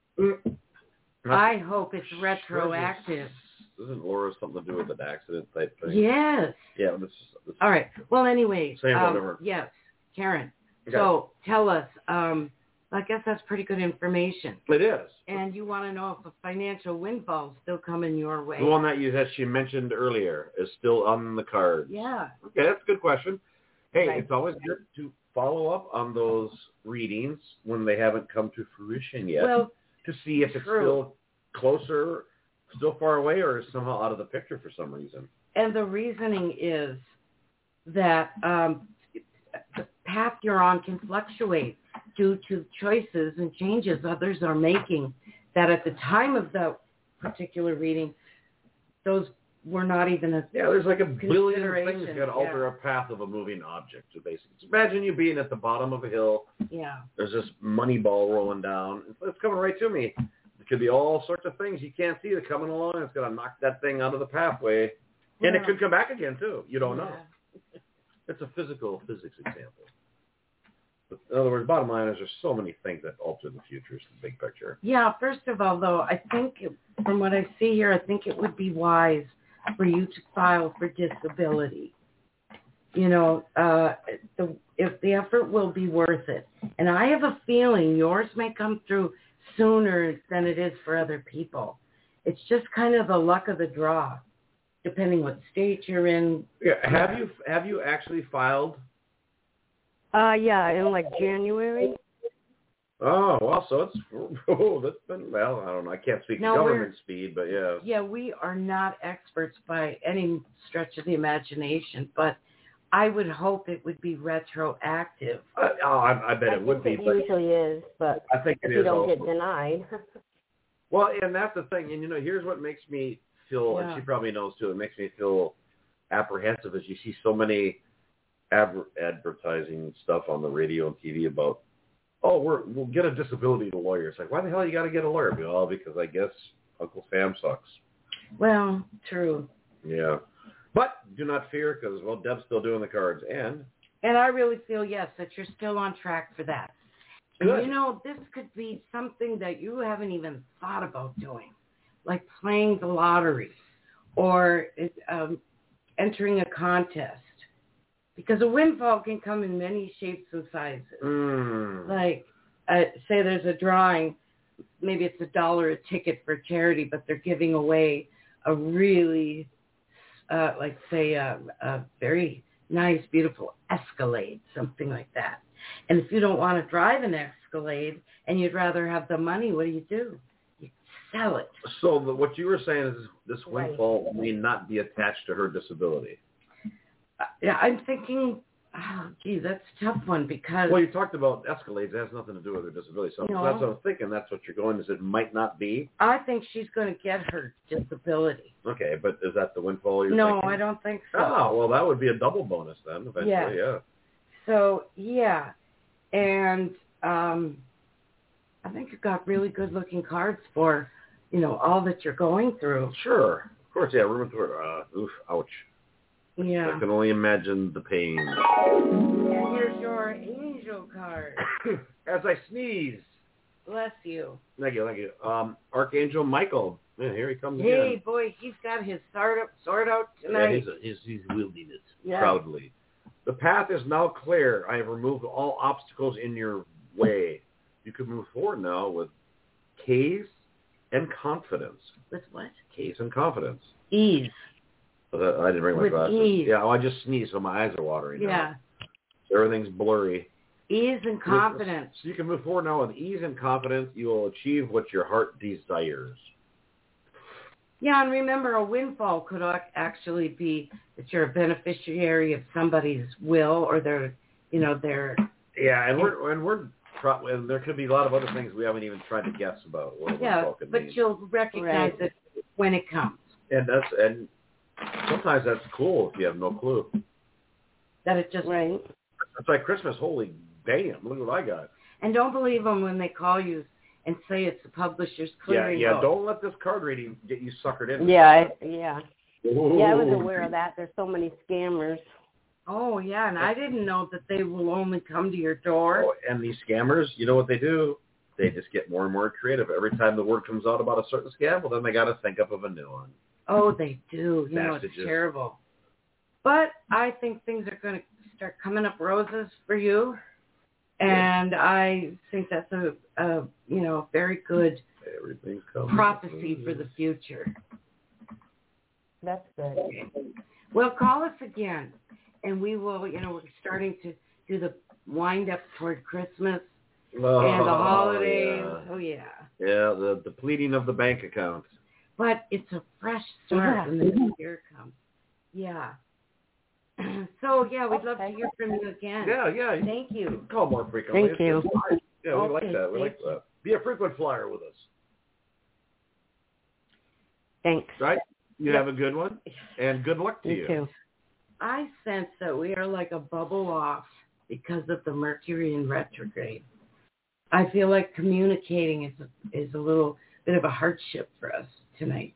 I hope it's retroactive. Isn't Laura something to do with an accident type thing? Yes. Yeah. All right. Well, anyway. Same whatever. Yes, Karen. Okay. So tell us. I guess that's pretty good information. It is. And you want to know if a financial windfall is still coming your way. The one that she mentioned earlier is still on the cards. Yeah. Okay, that's a good question. Hey, It's always good to follow up on those readings when they haven't come to fruition yet, to see if it's still closer, still far away, or is somehow out of the picture for some reason. And the reasoning is that the path you're on can fluctuate due to choices and changes others are making, that at the time of the particular reading, those were not even a there's like a billion things that alter a path of a moving object. So basically, imagine you being at the bottom of a hill. Yeah. There's this money ball rolling down. It's coming right to me. It could be all sorts of things you can't see that coming along. It's going to knock that thing out of the pathway. And it could come back again, too. You don't know. It's a physics example. But in other words, bottom line is there's so many things that alter the future, the big picture. Yeah, first of all, though, I think from what I see here, I think it would be wise for you to file for disability. You know, if the effort will be worth it. And I have a feeling yours may come through sooner than it is for other people. It's just kind of the luck of the draw, depending what state you're in. Yeah, have you actually filed? Yeah, in like January. Oh, well, so that's been, well, I don't know. I can't speak to government speed, but yeah. Yeah, we are not experts by any stretch of the imagination, but I would hope it would be retroactive. I bet it would be. It usually is, but I think if you don't get denied. Well, and that's the thing. And, here's what makes me feel, and she probably knows too, it makes me feel apprehensive as you see so many advertising stuff on the radio and TV about, we'll get a disability lawyer. It's like, why the hell you got to get a lawyer? Well, because I guess Uncle Sam sucks. Well, true. Yeah. But do not fear because, Deb's still doing the cards. And I really feel, yes, that you're still on track for that. Good. And, this could be something that you haven't even thought about doing, like playing the lottery or entering a contest. Because a windfall can come in many shapes and sizes. Like, say there's a drawing, maybe it's $1 a ticket for charity, but they're giving away a really, say, a very nice, beautiful Escalade, something like that. And if you don't want to drive an Escalade and you'd rather have the money, what do? You sell it. So what you were saying is this windfall may not be attached to her disability. Yeah, I'm thinking, that's a tough one because... Well, you talked about Escalades. It has nothing to do with her disability. So that's what I'm thinking. That's what you're going, is it might not be? I think she's going to get her disability. Okay, but is that the windfall you're thinking? No, I don't think so. Oh, well, that would be a double bonus then, eventually, yeah. So, yeah. And I think you've got really good-looking cards for, all that you're going through. Sure. Of course, yeah, rheumatoid. Ouch. Yeah. I can only imagine the pain. And here's your angel card. As I sneeze. Bless you. Thank you. Archangel Michael. Man, here he comes again. Hey, boy, he's got his sword out tonight. Yeah, he's wielding it proudly. The path is now clear. I have removed all obstacles in your way. You can move forward now with ease and confidence. With what? Ease and confidence. Ease. I didn't bring my with glasses. Ease. Yeah, I just sneezed, so my eyes are watering now. Yeah. So everything's blurry. Ease and confidence. So you can move forward now with ease and confidence. You will achieve what your heart desires. Yeah, and remember, a windfall could actually be that you're a beneficiary of somebody's will or their. Yeah, and there could be a lot of other things we haven't even tried to guess about. What a windfall could mean. You'll recognize it when it comes. And sometimes that's cool if you have no clue. That it just right. It's like Christmas. Holy damn! Look what I got. And don't believe them when they call you and say it's the publisher's clearing. Yeah. Don't let this card reading get you suckered in. Yeah. Ooh. Yeah, I was aware of that. There's so many scammers. Oh, yeah, and I didn't know that they will only come to your door. Oh, and these scammers, you know what they do? They just get more and more creative. Every time the word comes out about a certain scam, well, then they got to think up of a new one. Oh, they do. Messages. It's terrible. But I think things are going to start coming up roses for you. And I think that's a very good prophecy for the future. That's good. Well, call us again, and we will, we're starting to do the wind up toward Christmas and the holidays. Yeah. Oh, yeah. Yeah, the depleting of the bank account. But it's a fresh start when the new year comes. Yeah. So, yeah, we'd love to hear from you again. Yeah. Thank you. Call more frequently. Thank you. Yeah, we like that. We like that. Be a frequent flyer with us. Thanks. Right? You have a good one, and good luck to you. You too. I sense that we are like a bubble off because of the Mercury in retrograde. I feel like communicating is a little bit of a hardship for us tonight.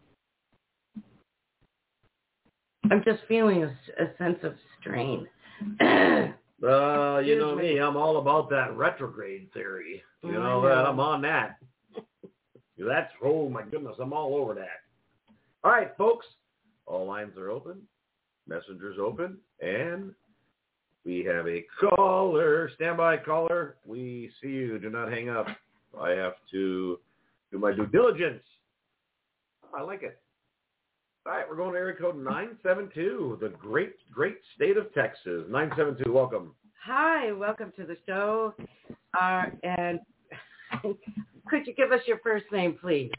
I'm just feeling a sense of strain. You know me, I'm all about that retrograde theory. You know that, I'm on that. That's, oh my goodness, I'm all over that. All right, folks, all lines are open, messengers open, and we have a caller. Stand by, caller. We see you. Do not hang up. I have to do my due diligence. I like it. All right, we're going to area code 972, the great state of Texas. 972, welcome. Hi, welcome to the show. And could you give us your first name, please?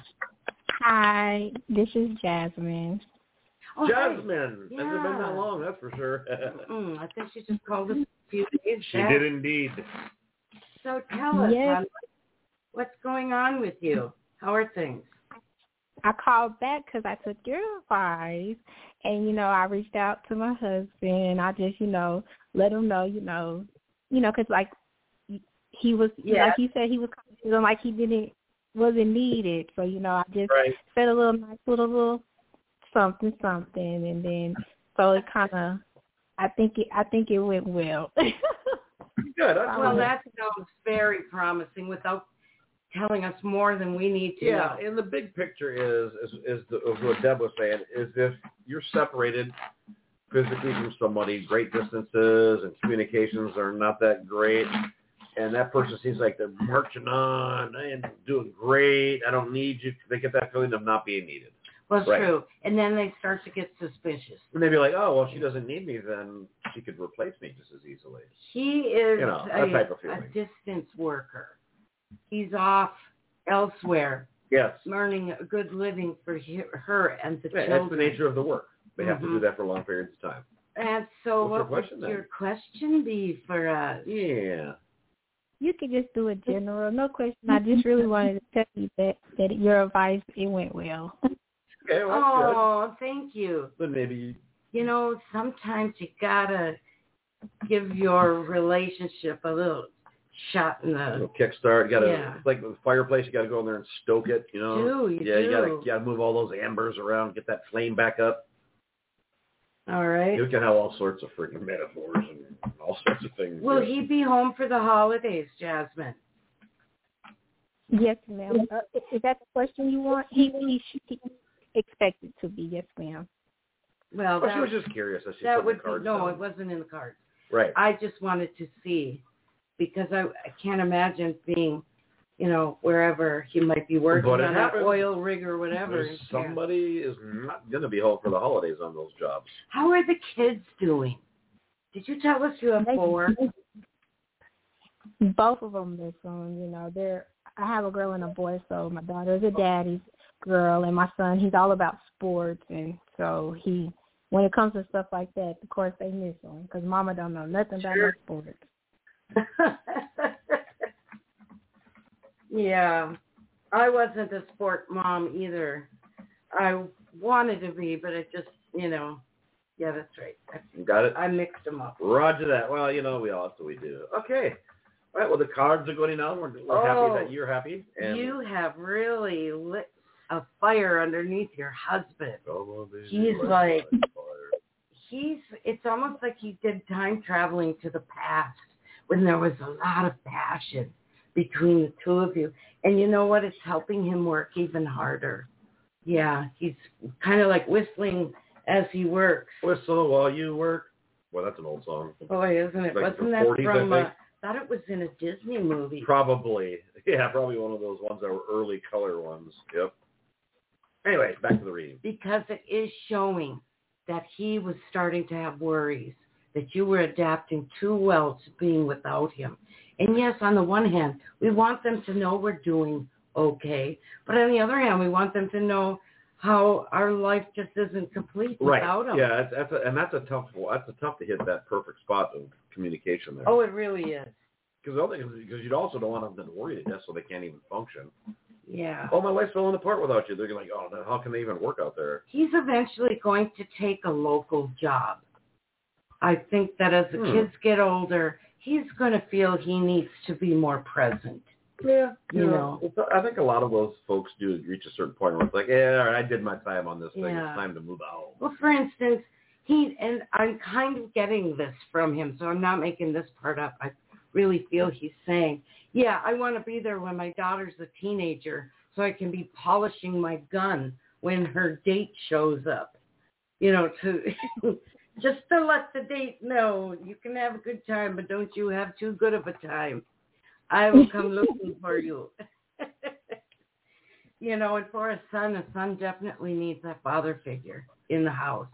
Hi, this is Jasmine. Oh, Jasmine. Yeah. Hasn't been that long, that's for sure. I think she just called us a few days She did indeed. So tell us, Yes. what's going on with you? How are things? I called back because I took your advice, and, I reached out to my husband. I just, let him know, because, like, he was, like he said, he was feeling like he wasn't needed. So, I just said a little nice little something, and then, so it kind of, I think it went well. Good. Well, that sounds very promising without telling us more than we need to know. And the big picture is what Deb was saying, is if you're separated physically from somebody, great distances and communications are not that great, and that person seems like they're marching on and doing great, I don't need you, they get that feeling of not being needed. Well, it's true. And then they start to get suspicious. And they'd be like, oh, well, she doesn't need me, then she could replace me just as easily. He is that type of feeling. a distance worker. He's off elsewhere. Yes. Earning a good living for her and the children. That's the nature of the work. They have to do that for long periods of time. And so what would your question be for us? Yeah. You could just do a general, no question. I just really wanted to tell you that your advice, it went well. Okay, well, that's good. Thank you. But maybe... sometimes you got to give your relationship a little shot in the kickstart. You gotta it's like the fireplace. You gotta go in there and stoke it. You know. You gotta move all those embers around, get that flame back up. All right. You can have all sorts of freaking metaphors and all sorts of things. Will he be home for the holidays, Jasmine? Yes, ma'am. Is that the question you want? He expected to be. Yes, ma'am. Well, she was just curious. That would be, no, it wasn't in the cards. Right. I just wanted to see, because I can't imagine being, wherever he might be working on an oil rig or whatever. Somebody is not going to be home for the holidays on those jobs. How are the kids doing? Did you tell us you have 4? Both of them are son. I have a girl and a boy, so my daughter's a daddy's girl, and my son, he's all about sports, and so when it comes to stuff like that, of course they miss him because Mama don't know nothing about no sports. Yeah, I wasn't a sport mom either. I wanted to be, but it just, yeah, that's right. Got it? I mixed them up. Roger that. Well, we do. Okay. All right, well, the cards are going now. We're happy that you're happy. And you have really lit a fire underneath your husband. He's like, it's almost like he did time traveling to the past when there was a lot of passion between the two of you. And you know what? It's helping him work even harder. Yeah, he's kind of like whistling as he works. Whistle while you work. Well, that's an old song. Boy, isn't it? Like Wasn't that 40s, from, I thought it was in a Disney movie. Probably. Yeah, probably one of those ones that were early color ones. Yep. Anyway, back to the reading. Because it is showing that he was starting to have worries, that you were adapting too well to being without him. And yes, on the one hand, we want them to know we're doing okay. But on the other hand, we want them to know how our life just isn't complete without him. Yeah, that's a tough to hit that perfect spot of communication there. Oh, it really is. Because you also don't want them to worry to death so they can't even function. Yeah. Oh, my life's falling apart without you. They're like, oh, then how can they even work out there? He's eventually going to take a local job. I think that as the kids get older, he's going to feel he needs to be more present. Yeah. You know. I think a lot of those folks do reach a certain point where it's like, yeah, all right, I did my time on this thing. Yeah. It's time to move out. Well, for instance, and I'm kind of getting this from him, so I'm not making this part up. I really feel he's saying, yeah, I want to be there when my daughter's a teenager so I can be polishing my gun when her date shows up. To just to let the date know you can have a good time, but don't you have too good of a time. I will come looking for you. And for a son definitely needs that father figure in the house.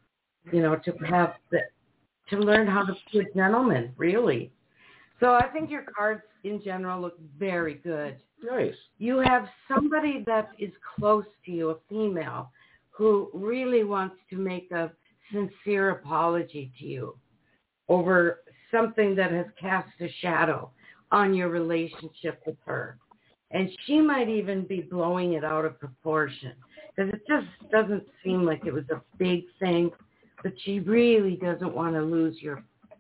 To learn how to be a gentleman, really. So I think your cards in general look very good. Nice. You have somebody that is close to you, a female, who really wants to make a sincere apology to you over something that has cast a shadow on your relationship with her. And she might even be blowing it out of proportion because it just doesn't seem like it was a big thing, but she really doesn't want to lose your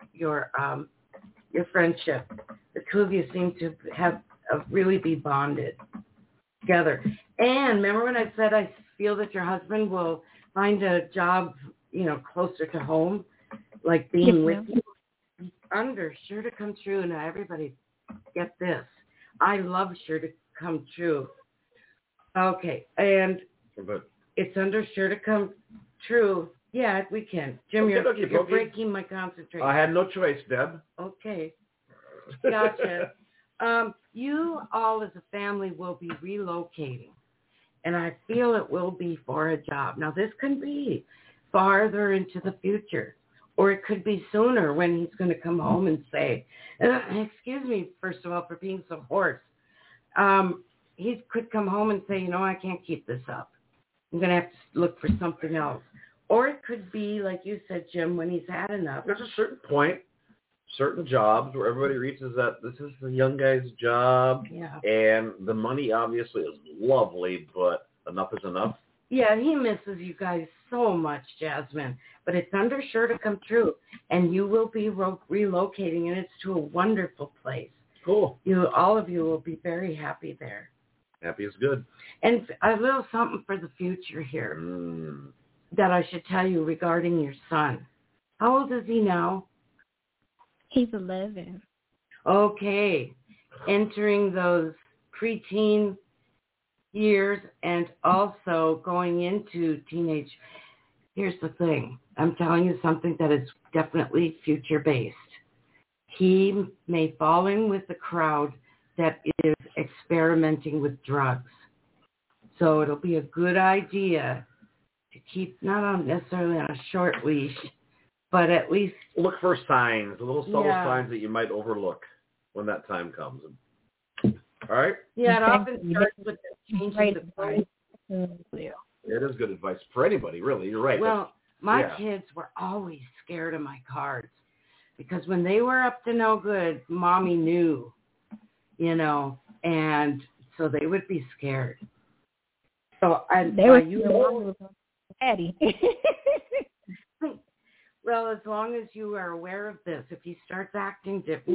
friendship. The two of you seem to have really be bonded together. And remember when I said I feel that your husband will find a job, closer to home, like being with you? Sure to come true. Now everybody get this. I love sure to come true. Okay, and it's under sure to come true. Yeah, we can. Jim, you're breaking my concentration. I had no choice, Deb. Okay. Gotcha. You all as a family will be relocating, and I feel it will be for a job. Now, this can be farther into the future, or it could be sooner when he's going to come home and say, excuse me, first of all, for being so hoarse. He could come home and say, I can't keep this up. I'm going to have to look for something else. Or it could be, like you said, Jim, when he's had enough. There's a certain point, certain jobs where everybody reaches that this is the young guy's job. Yeah. And the money obviously is lovely, but enough is enough. Yeah, he misses you guys so much, Jasmine. But it's under sure to come true. And you will be relocating, and it's to a wonderful place. Cool. All of you will be very happy there. Happy is good. And a little something for the future here that I should tell you regarding your son. How old is he now? He's 11. Okay. Entering those preteen years and also going into teenage. Here's the thing. I'm telling you something that is definitely future-based. He may fall in with the crowd that is experimenting with drugs. So it'll be a good idea to keep, not necessarily on a short leash, but at least... Look for signs, little subtle signs that you might overlook when that time comes. All right? Yeah, it often starts with changing the clothes. It is good advice for anybody, really. You're right. Well, my kids were always scared of my cards because when they were up to no good, Mommy knew, and so they would be scared. So they were Eddie. Well, as long as you are aware of this, if he starts acting different,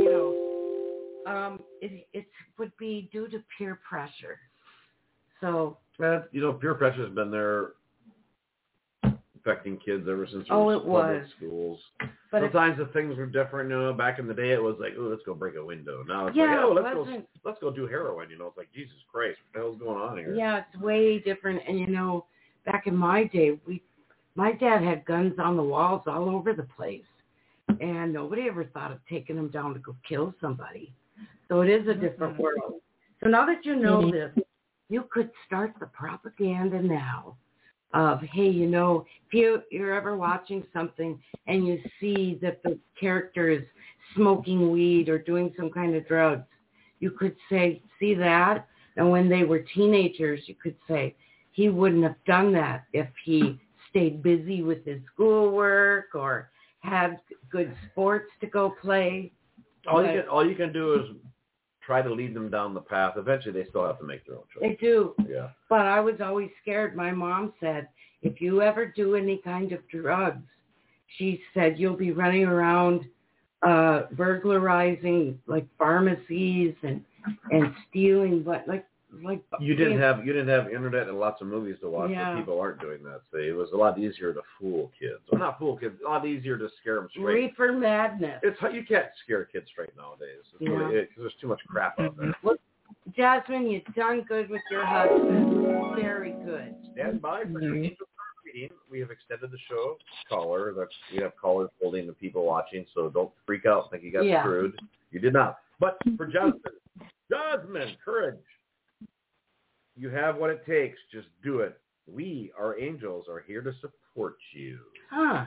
it would be due to peer pressure. So, peer pressure has been there affecting kids ever since public schools. But sometimes the things were different. Back in the day, it was like, oh, let's go break a window. Now it's let's go do heroin. It's like, Jesus Christ, what the hell's going on here? Yeah, it's way different. And back in my day, my dad had guns on the walls all over the place, and nobody ever thought of taking them down to go kill somebody. So it is a different world. So now that you know this, you could start the propaganda now of, hey, if you're ever watching something and you see that the character is smoking weed or doing some kind of drugs, you could say, see that? And when they were teenagers, you could say, he wouldn't have done that if he stayed busy with his schoolwork or had good sports to go play. All you can do is try to lead them down the path. Eventually, they still have to make their own choice. They do. Yeah. But I was always scared. My mom said, if you ever do any kind of drugs, she said, you'll be running around burglarizing like pharmacies and stealing, but like you didn't have internet and lots of movies to watch, yeah. So people aren't doing that. So it was a lot easier to fool kids. Well, not fool kids, a lot easier to scare them straight. Reefer madness. You can't scare kids straight nowadays. Because there's too much crap out there. Well, Jasmine, you've done good with your husband. Very good. Stand by for your angel card reading. We have extended the show caller. We have callers holding the people watching, so don't freak out and think you got screwed. You did not. But for Jasmine, courage. You have what it takes. Just do it. We, our angels, are here to support you. Huh.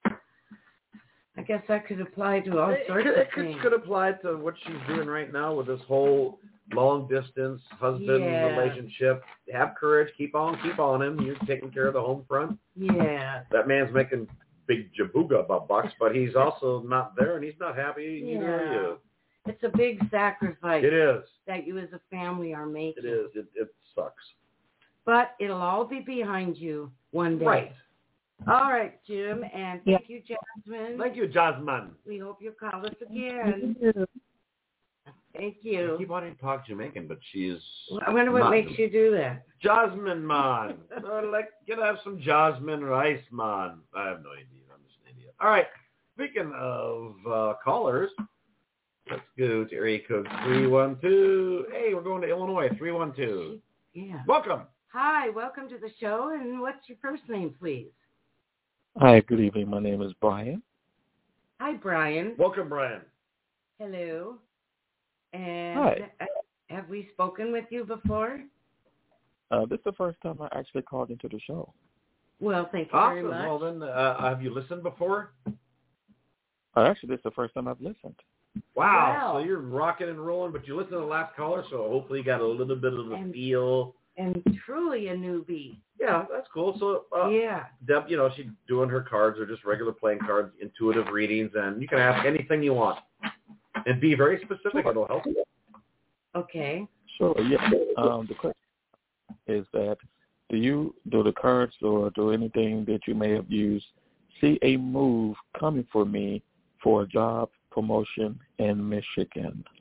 I guess that could apply to all sorts of things. It could apply to what she's doing right now with this whole long-distance husband relationship. Have courage. Keep on him. You're taking care of the home front. Yeah. That man's making big jabooga bucks, but he's also not there, and he's not happy. Neither are you. It's a big sacrifice. It is. That you as a family are making. It is. It sucks. But it'll all be behind you one day. Right. All right, Jim, and thank you, Jasmine. Thank you, Jasmine. We hope you'll call us again. Thank you. I keep wanting to talk Jamaican, but she's... I wonder what makes you do that. Jasmine, man. Get have some jasmine rice, man. I have no idea. I'm just an idiot. All right. Speaking of callers... Let's go to area code 312. Hey, we're going to Illinois, 312. Yeah. Welcome. Hi, welcome to the show. And what's your first name, please? Hi, good evening. My name is Brian. Hi, Brian. Welcome, Brian. Hello. And hi. Have we spoken with you before? This is the first time I actually called into the show. Well, thank you very much. Well, then, have you listened before? Actually, this is the first time I've listened. Wow. So you're rocking and rolling, but you listened to the last caller, so hopefully you got a little bit of the feel. And truly a newbie. Yeah, that's cool. So, Deb, she's doing her cards. They're just regular playing cards, intuitive readings, and you can ask anything you want. And be very specific. Sure. It'll help you. Okay. Sure, yeah. The question is that do the cards or do anything that you may have used see a move coming for me for a job promotion in Michigan?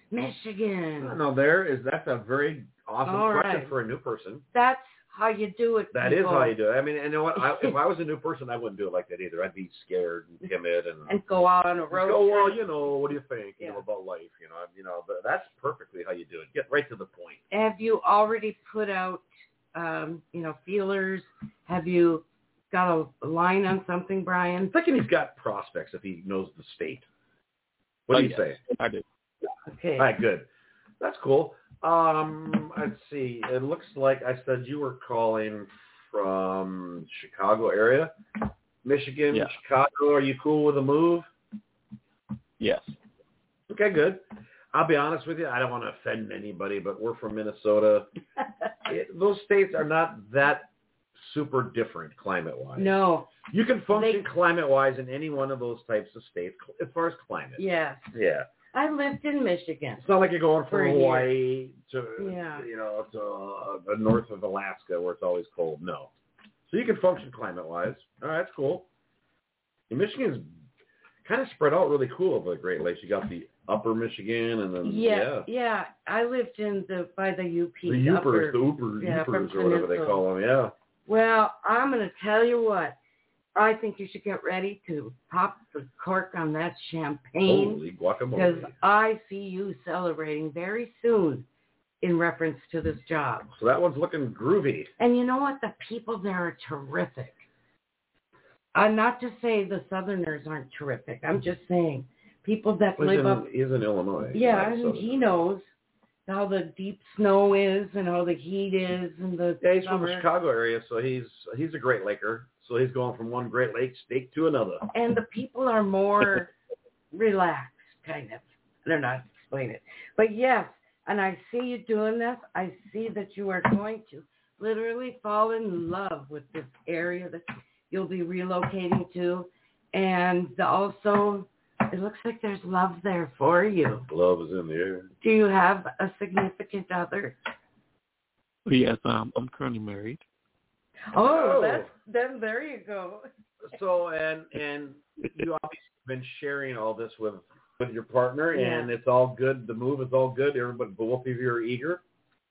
Michigan. No, that's a very awesome question for a new person. That's how you do it. That is how you do it. I mean, and you know what? If I was a new person, I wouldn't do it like that either. I'd be scared and timid and go out on a road trip. Well, you know, what do you think? You know, about life. You know, but that's perfectly how you do it. Get right to the point. Have you already put out, feelers? Have you got a line on something, Brian? I'm thinking he's got prospects if he knows the state. What do you say? I do. Okay. All right, good. That's cool. Let's see. It looks like I said you were calling from Chicago area, Michigan, Chicago. Are you cool with a move? Yes. Okay, good. I'll be honest with you. I don't want to offend anybody, but we're from Minnesota. Those states are not that super different climate-wise. No. You can function climate-wise in any one of those types of states as far as climate. Yes. Yeah. I lived in Michigan. It's not like you're going from Hawaii to, to north of Alaska where it's always cold. No. So you can function climate-wise. All right, that's cool. And Michigan's kind of spread out really cool over the Great Lakes. You got the upper Michigan and then, Yeah, I lived by the UP. The Upers, Upers or whatever they call them, yeah. Well, I'm going to tell you what. I think you should get ready to pop the cork on that champagne. Holy guacamole. Because I see you celebrating very soon in reference to this job. So that one's looking groovy. And you know what? The people there are terrific. Not to say the Southerners aren't terrific. I'm just saying people that live up. He's in Illinois. Yeah, and he knows how the deep snow is and how the heat is and the. Yeah, he's from the Chicago area, so he's a Great Laker. So he's going from one Great Lakes state to another. And the people are more relaxed, kind of. I don't know how to explain it. But yes, and I see you doing this. I see that you are going to literally fall in love with this area that you'll be relocating to. And also, it looks like there's love there for you. Love is in the air. Do you have a significant other? Yes, I'm currently married. Oh, then there you go. So, and you obviously been sharing all this with your partner, and it's all good. The move is all good. Everybody, both of you are eager.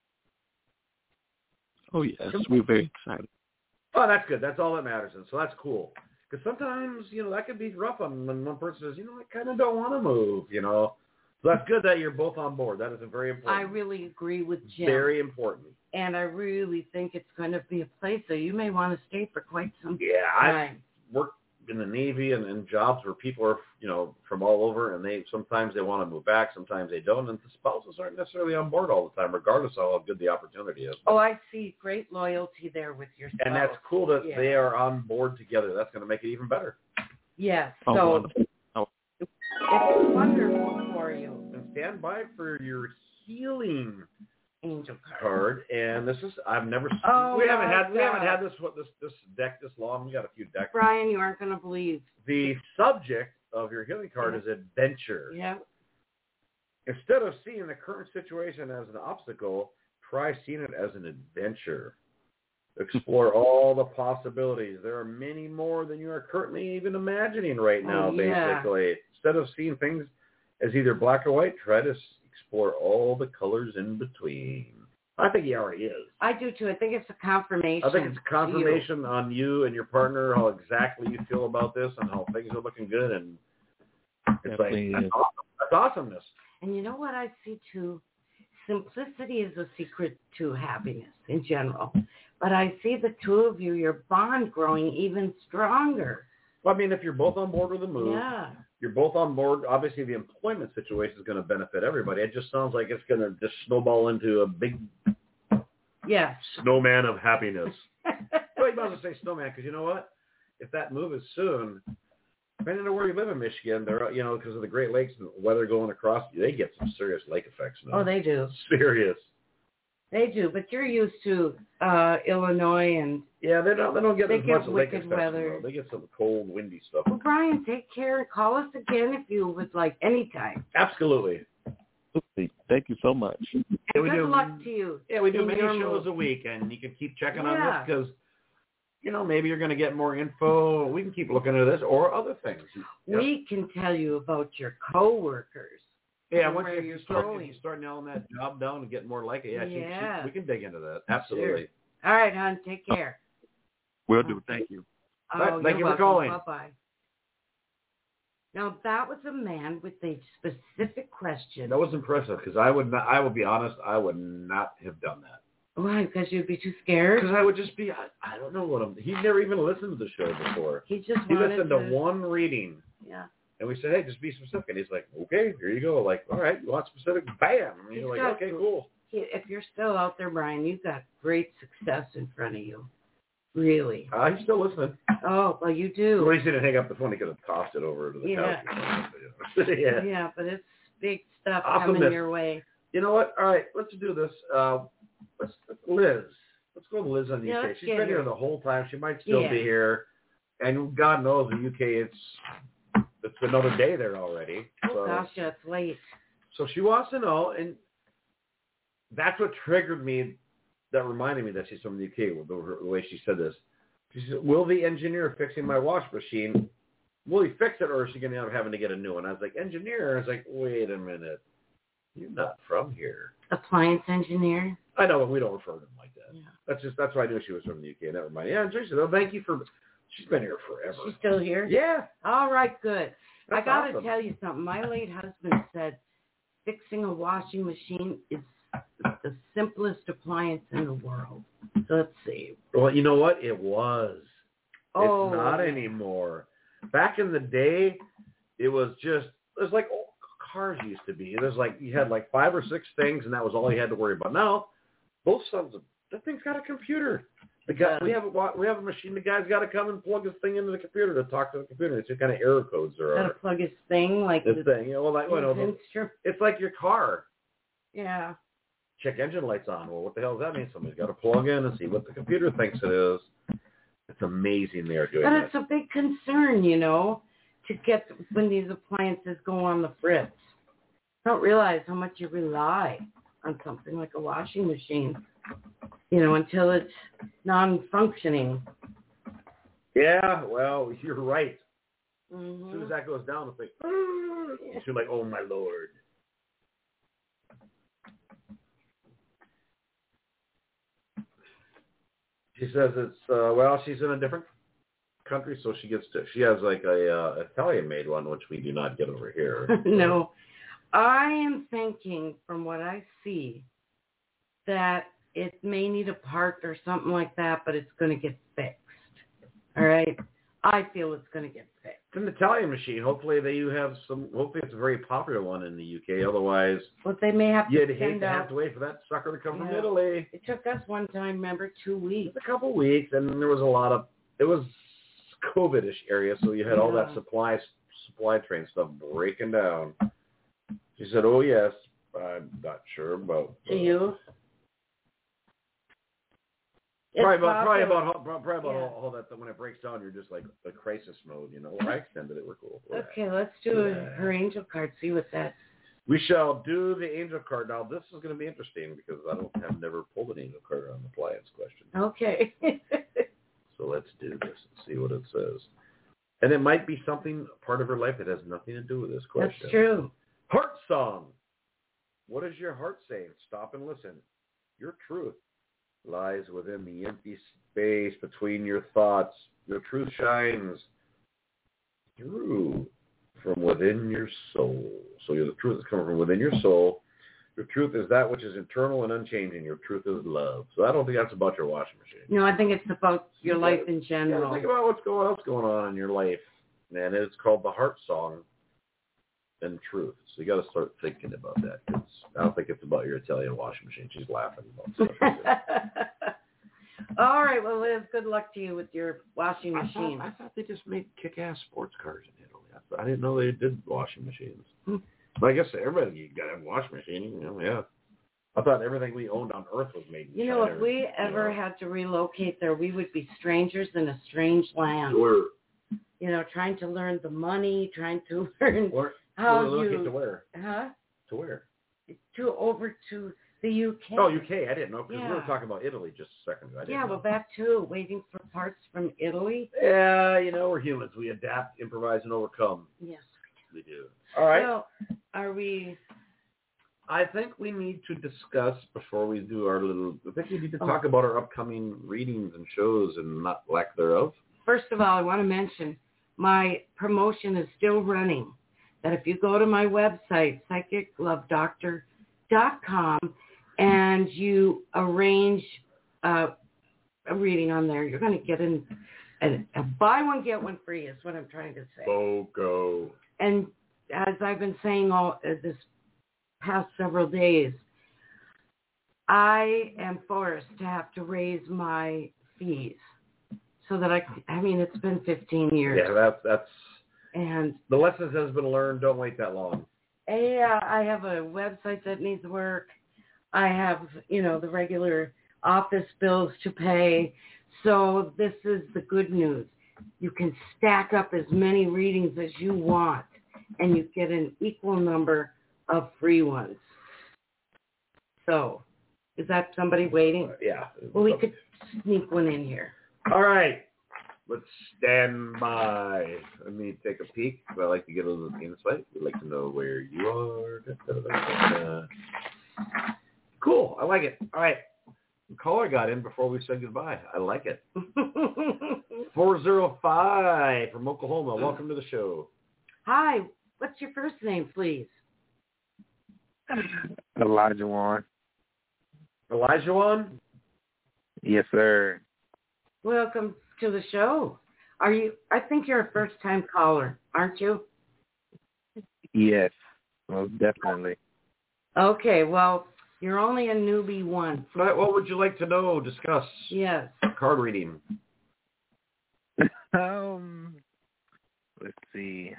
Oh yes, we're very excited. Oh, that's good. That's all that matters, and so that's cool. Because sometimes that could be rough when one person says, I kind of don't want to move. So that's good that you're both on board. That is very important. I really agree with Jim. Very important. And I really think it's going to be a place that you may want to stay for quite some time. I've worked in the Navy and jobs where people are, from all over, and sometimes they want to move back, sometimes they don't, and the spouses aren't necessarily on board all the time, regardless of how good the opportunity is. Oh, I see great loyalty there with your spouse. And that's cool that they are on board together. That's going to make it even better. Yes. So it's wonderful for you. And stand by for your healing angel card. And this is we haven't had this deck this long. We got a few decks. Brian, you aren't going to believe. The subject of your healing card is adventure. Yeah. Instead of seeing the current situation as an obstacle, try seeing it as an adventure. Explore all the possibilities. There are many more than you are currently even imagining right now, basically. Instead of seeing things as either black or white, try to explore all the colors in between. I think he already is. I do, too. I think it's a confirmation. I think it's a confirmation on you and your partner, how exactly you feel about this and how things are looking good. And it's that's awesomeness. And you know what I see, too? Simplicity is a secret to happiness in general. But I see the two of you, your bond growing even stronger. Well, I mean, if you're both on board with the move, you're both on board. Obviously, the employment situation is going to benefit everybody. It just sounds like it's going to just snowball into a big snowman of happiness. Well, you might as well say snowman because you know what? If that move is soon, depending on where you live in Michigan, they're because of the Great Lakes and weather going across, they get some serious lake effects now. Oh, they do. Serious. They do, but you're used to Illinois and they don't get as much lake effects. Weather. They get some cold, windy stuff. Well, Brian, take care and call us again if you would like anytime. Absolutely. Thank you so much. Good luck to you. Yeah, we do many shows a week, and you can keep checking on this because maybe you're going to get more info. We can keep looking at this or other things. We can tell you about your coworkers. Yeah, once you start nailing that job down and getting more like it, we can dig into that. Absolutely. Sure. All right, hon, take care. Will do. Thank you. Oh, thank you for calling. Bye-bye. Now, that was a man with a specific question. That was impressive because I will be honest, I would not have done that. Why? Because you'd be too scared? Because I would just be, I don't know he'd never even listened to the show before. He listened to one reading. Yeah. And we said, hey, just be specific. And he's like, okay, here you go. Like, all right, you want specific? Bam. And you're like, okay, cool. If you're still out there, Brian, you've got great success in front of you. Really. He's still listening. Oh, well, you do. Well, he didn't hang up the phone. He could have tossed it over to the couch. Yeah. Yeah, but it's big stuff coming your way. You know what? All right, let's do this. Liz. Let's go to Liz on the UK. She's been here the whole time. She might still be here. And God knows in the UK, it's another day there already. Oh, gosh, it's late. So she wants to know, and that's what triggered me. That reminded me that she's from the UK, the way she said this. She said, will the engineer fixing my wash machine, will he fix it, or is she going to end up having to get a new one? I was like, engineer? I was like, wait a minute. You're not from here. Appliance engineer? I know, but we don't refer to them like that. Yeah. That's why I knew she was from the UK. Never mind. Yeah, and she said, oh, thank you for, she's been here forever. She's still here? Yeah. All right, good. That's I got to awesome. tell you something. My late husband said fixing a washing machine is the simplest appliance in the world. So let's see. Well, you know what? It was. Oh. It's not anymore. Back in the day, it was like old cars used to be. You had like 5 or 6 things, and that was all you had to worry about. Now, that thing's got a computer. We have a machine. The guy's got to come and plug his thing into the computer to talk to the computer. It's what kind of error codes there are. Got to plug his thing like this thing. It's like your car. Yeah. Check engine lights on. Well, what the hell does that mean? Somebody's got to plug in and see what the computer thinks it is. It's amazing they're doing that. But it's a big concern, to get when these appliances go on the fritz. I don't realize how much you rely on something like a washing machine, until it's non-functioning. Yeah, well, you're right. Mm-hmm. As soon as that goes down, it's like, you're like, oh, my Lord. She says she's in a different country, so she has like a Italian-made one, which we do not get over here. No. I am thinking, from what I see, that it may need a part or something like that, but it's going to get fixed. All right? I feel it's going to get fixed. It's an Italian machine. Hopefully hopefully it's a very popular one in the UK. Otherwise, they may have you'd hate to have to wait for that sucker to come from Italy. It took us one time, remember, 2 weeks. It's a couple weeks, and there was it was COVID-ish area, so you had all that supply train stuff breaking down. She said, oh, yes, I'm not sure about... To you? Probably about all that when it breaks down, you're just like a crisis mode, I extended it. We're cool. Okay, let's do her angel card. See what that. We shall do the angel card. Now, this is going to be interesting because I've never pulled an angel card on the appliance question. Okay. So let's do this and see what it says. And it might be part of her life that has nothing to do with this question. That's true. Heart song. What is your heart saying? Stop and listen. Your truth lies within the empty space between your thoughts. Your truth shines through from within your soul. So the truth is coming from within your soul. Your truth is that which is eternal and unchanging. Your truth is love. So I don't think that's about your washing machine. No, I think it's about your life in general. Think about what's going on in your life. And it's called the heart song and truth. So you got to start thinking about that. I don't think it's about your Italian washing machine. She's laughing about stuff. All right, well, Liz, good luck to you with your washing machine. I thought they just made kick-ass sports cars in Italy. I didn't know they did washing machines. But I guess everybody, you got to have a washing machine. Yeah. I thought everything we owned on Earth was made in China. If we ever had to relocate there, we would be strangers in a strange land. Sure. Trying to learn the money, trying to learn how you... To where? Huh? To where? Over to the UK. Oh, UK. I didn't know because we were talking about Italy just a second ago. Well, that too. Waiting for parts from Italy. Yeah, we're humans. We adapt, improvise, and overcome. Yes. We do. All right. So, are we I think we need to discuss before we do our little. I think we need to talk about our upcoming readings and shows and not lack thereof. First of all, I want to mention my promotion is still running. That if you go to my website, psychiclovedoctor.com, and you arrange a reading on there, you're going to get a buy one, get one free is what I'm trying to say. BOGO. And as I've been saying all this past several days, I am forced to have to raise my fees so that I mean, it's been 15 years. Yeah, that's and the lessons has been learned. Don't wait that long. Yeah, I have a website that needs work. I have, the regular office bills to pay. So this is the good news. You can stack up as many readings as you want, and you get an equal number of free ones. So, is that somebody waiting? Yeah. Well, we could sneak one in here. All right. Let's stand by. Let me take a peek. I like to get a little insight. We'd like to know where you are. Cool. I like it. All right. The caller got in before we said goodbye. I like it. 405 from Oklahoma. Welcome to the show. Hi. What's your first name, please? Elijah Juan. Elijah Juan? Yes, sir. Welcome to the show. I think you're a first-time caller, aren't you? Yes, most definitely. Okay, well, you're only a newbie one. What would you like to know, discuss? Yes. Card reading. Let's see.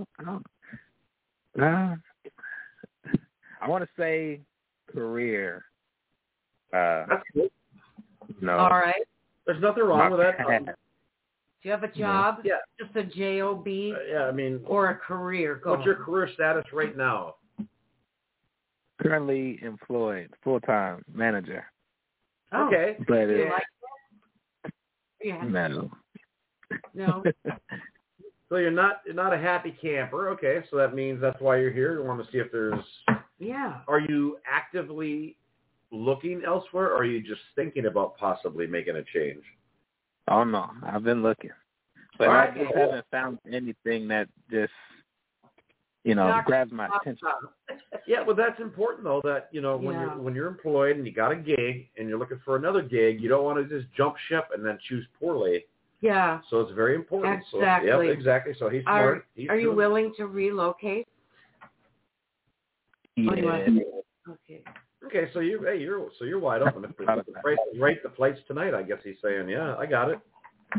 I want to say career. That's good. No. All right. There's nothing wrong with that. Do you have a job? Yeah. Just a job? Yeah, I mean. Or a career going? What's your career status right now? Currently employed, full-time manager. Oh, okay. But do you like that? Yeah. No. No. So you're not a happy camper. Okay, so that means that's why you're here. You want to see if there's. Yeah. Are you actively looking elsewhere, or are you just thinking about possibly making a change? Oh no, I've been looking, but I just haven't found anything that just grabs my attention. Yeah, well, that's important though. That when you're employed and you got a gig and you're looking for another gig, you don't want to just jump ship and then choose poorly. Yeah. So it's very important. Exactly. So, yeah, exactly. So he's smart. Are you willing to relocate? Yeah. Okay. Okay, so you're wide open. If the price is right, the flight's tonight. I guess he's saying, yeah, I got it.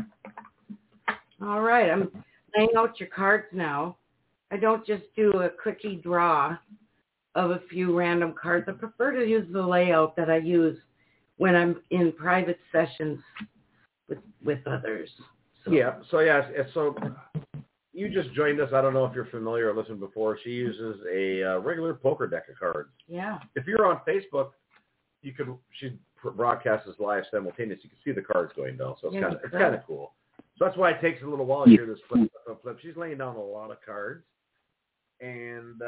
All right, I'm laying out your cards now. I don't just do a quickie draw of a few random cards. I prefer to use the layout that I use when I'm in private sessions with others. So. Yeah. So you just joined us. I don't know if you're familiar or listened before. She uses a regular poker deck of cards. Yeah. If you're on Facebook, she broadcasts live simultaneously. You can see the cards going down. So it's kind of cool. So that's why it takes a little while to hear this flip. She's laying down a lot of cards, and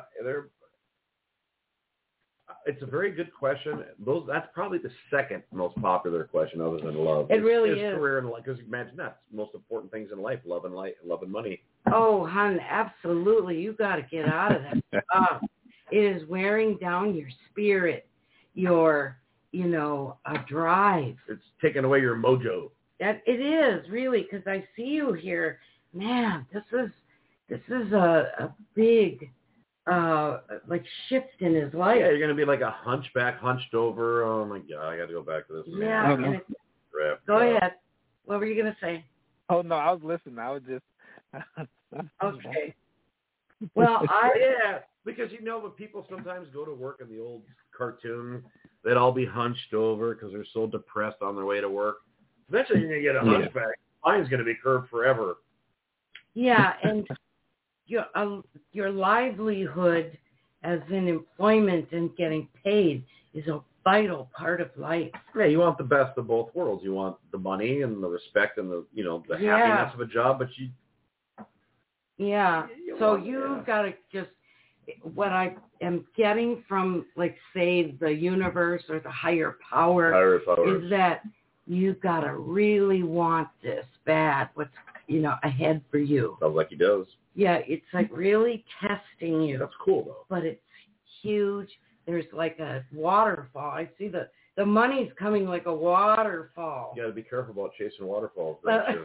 it's a very good question. That's probably the second most popular question, other than love. It really is. Career and life, because imagine that's the most important things in life: love and money. Oh, hon, absolutely. You got to get out of that stuff. It is wearing down your spirit, your drive. It's taking away your mojo. That it is really, because I see you here, man. This is a big. Shift in his life. Yeah, you're going to be like a hunchback, hunched over. Oh, my God, I got to go back to this. Yeah. Go ahead. What were you going to say? Oh, no, I was listening. I was just... Okay. Well, because when people sometimes go to work in the old cartoon, they'd all be hunched over because they're so depressed on their way to work. Eventually, you're going to get a hunchback. Mine's going to be curved forever. Yeah, and... Your livelihood as in employment and getting paid is a vital part of life. Yeah, you want the best of both worlds. You want the money and the respect and the happiness of a job, but you... Yeah, so you've got to just... what I am getting from, like, say, the universe or the higher power is that you got to really want this bad, what's, ahead for you. Sounds like he does. Yeah, it's like really testing you. That's cool, though. But it's huge. There's like a waterfall. I see the money's coming like a waterfall. You got to be careful about chasing waterfalls.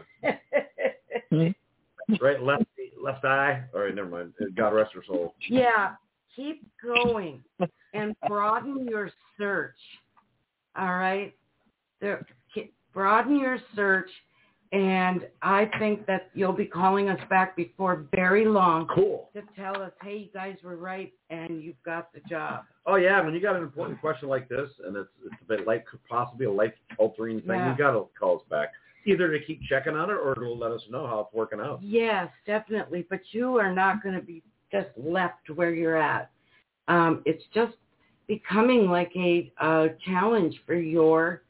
Right, left eye. All right, never mind. God rest her soul. Yeah, keep going and broaden your search. All right, broaden your search, and I think that you'll be calling us back before very long. Cool. To tell us, hey, you guys were right, and you've got the job. Oh yeah, when you got an important question like this, and it's a bit like possibly a life-altering thing, you got to call us back. Either to keep checking on it or to let us know how it's working out. Yes, definitely. But you are not going to be just left where you're at. It's just becoming like a challenge for your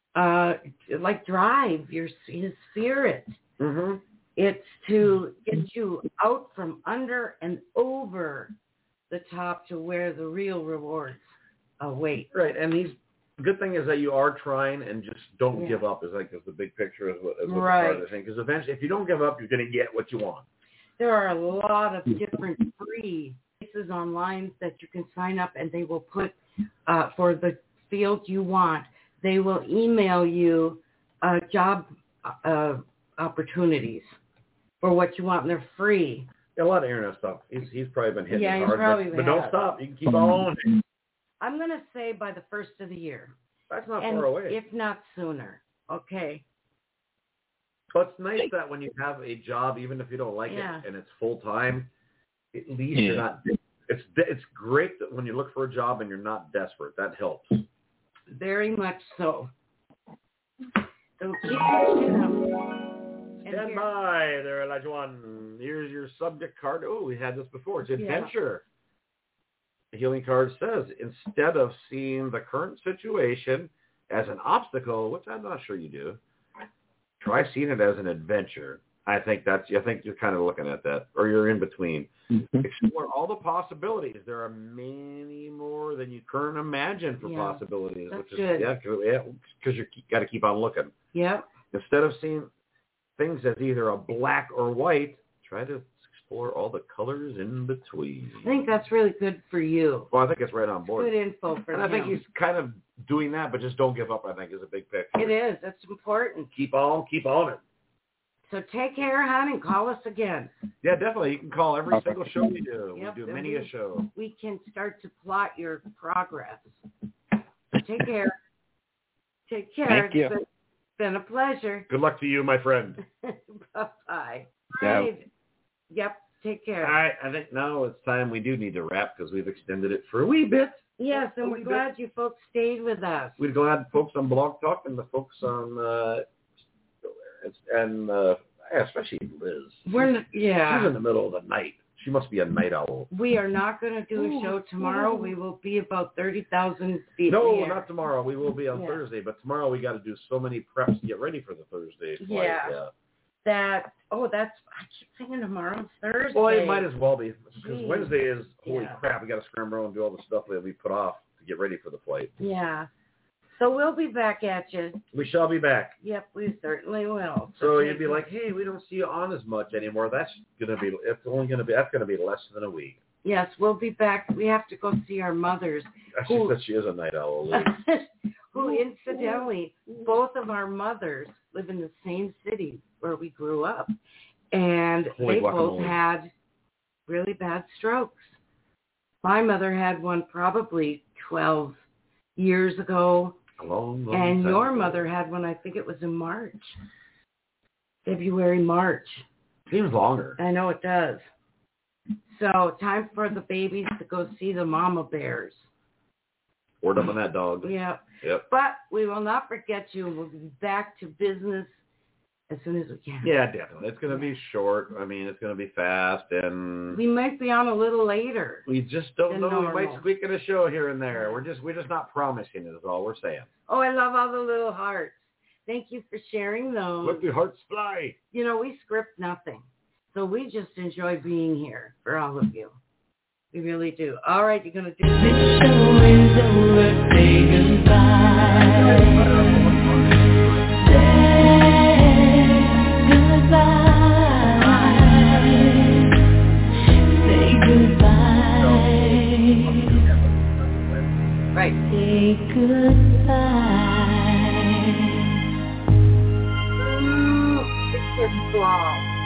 drive, his spirit. Mm-hmm. It's to get you out from under and over the top to where the real rewards await. Right, and the good thing is that you are trying and just don't give up. Is the big picture is what right. the thing. Because eventually, if you don't give up, you're going to get what you want. There are a lot of different free places online that you can sign up, and they will put for the field you want. They will email you job opportunities for what you want, and they're free. Yeah, a lot of internet stuff. He's probably been hitting hard, probably but don't stop. You can keep on. I'm going to say by the first of the year. That's not far away. If not sooner. Okay. But it's nice that when you have a job, even if you don't like it, and it's full time, at least you're not. It's great that when you look for a job and you're not desperate. That helps. Very much so. So keep pushing up. Stand by there, Elijah One. Here's your subject card. Oh, we had this before. It's adventure. The healing card says, instead of seeing the current situation as an obstacle, which I'm not sure you do, try seeing it as an adventure. I think you're kind of looking at that, or you're in between. Mm-hmm. Explore all the possibilities. There are many more than you currently imagine for possibilities. That's which good. Because you got to keep on looking. Yep. Instead of seeing things as either a black or white, try to explore all the colors in between. I think that's really good for you. Well, I think it's right on board. Good info for him. And I think he's kind of doing that, but just don't give up, I think, is a big picture. It is. That's important. Keep on it. So take care, hon, and call us again. Yeah, definitely. You can call every single show we do. Yep, we do many a show. We can start to plot your progress. So take care. Take care. Thank you. It's been a pleasure. Good luck to you, my friend. Bye-bye. Yeah. Yep. Take care. All right. I think now it's time we do need to wrap because we've extended it for a wee bit. Yes, and we're glad you folks stayed with us. We're glad folks on Blog Talk and the folks on especially Liz. She's in the middle of the night. She must be a night owl. We are not going to do a show tomorrow. We will be about 30,000 feet. No, not tomorrow. We will be on Thursday, but tomorrow we got to do so many preps to get ready for the Thursday flight. I keep thinking tomorrow's Thursday. Well, it might as well be because Wednesday is holy crap. We got to scramble around and do all the stuff that we put off to get ready for the flight. Yeah. So we'll be back at you. We shall be back. Yep, we certainly will. So you'd be like, hey, we don't see you on as much anymore. That's going to be less than a week. Yes, we'll be back. We have to go see our mothers. She said she is a night owl. Who incidentally, both of our mothers live in the same city where we grew up. And they both had really bad strokes. My mother had one probably 12 years ago. A long and time your ago. mother had one, I think it was in March. February, March. Seems longer. I know it does. So time for the babies to go see the mama bears. Word up on that, dog. Yep. Yep. But we will not forget you. We'll be back to business as soon as we can. Yeah, definitely. It's going to be short. I mean, it's going to be fast, and we might be on a little later. We just don't know. Normal. We might squeak in a show here and there. We're just not promising it. Is all we're saying. Oh, I love all the little hearts. Thank you for sharing those. Let the hearts fly. You know, we script nothing, so we just enjoy being here for all of you. We really do. All right, you're going to do this. The show is over. Say goodbye. Say goodbye. Right. Say goodbye. It's long.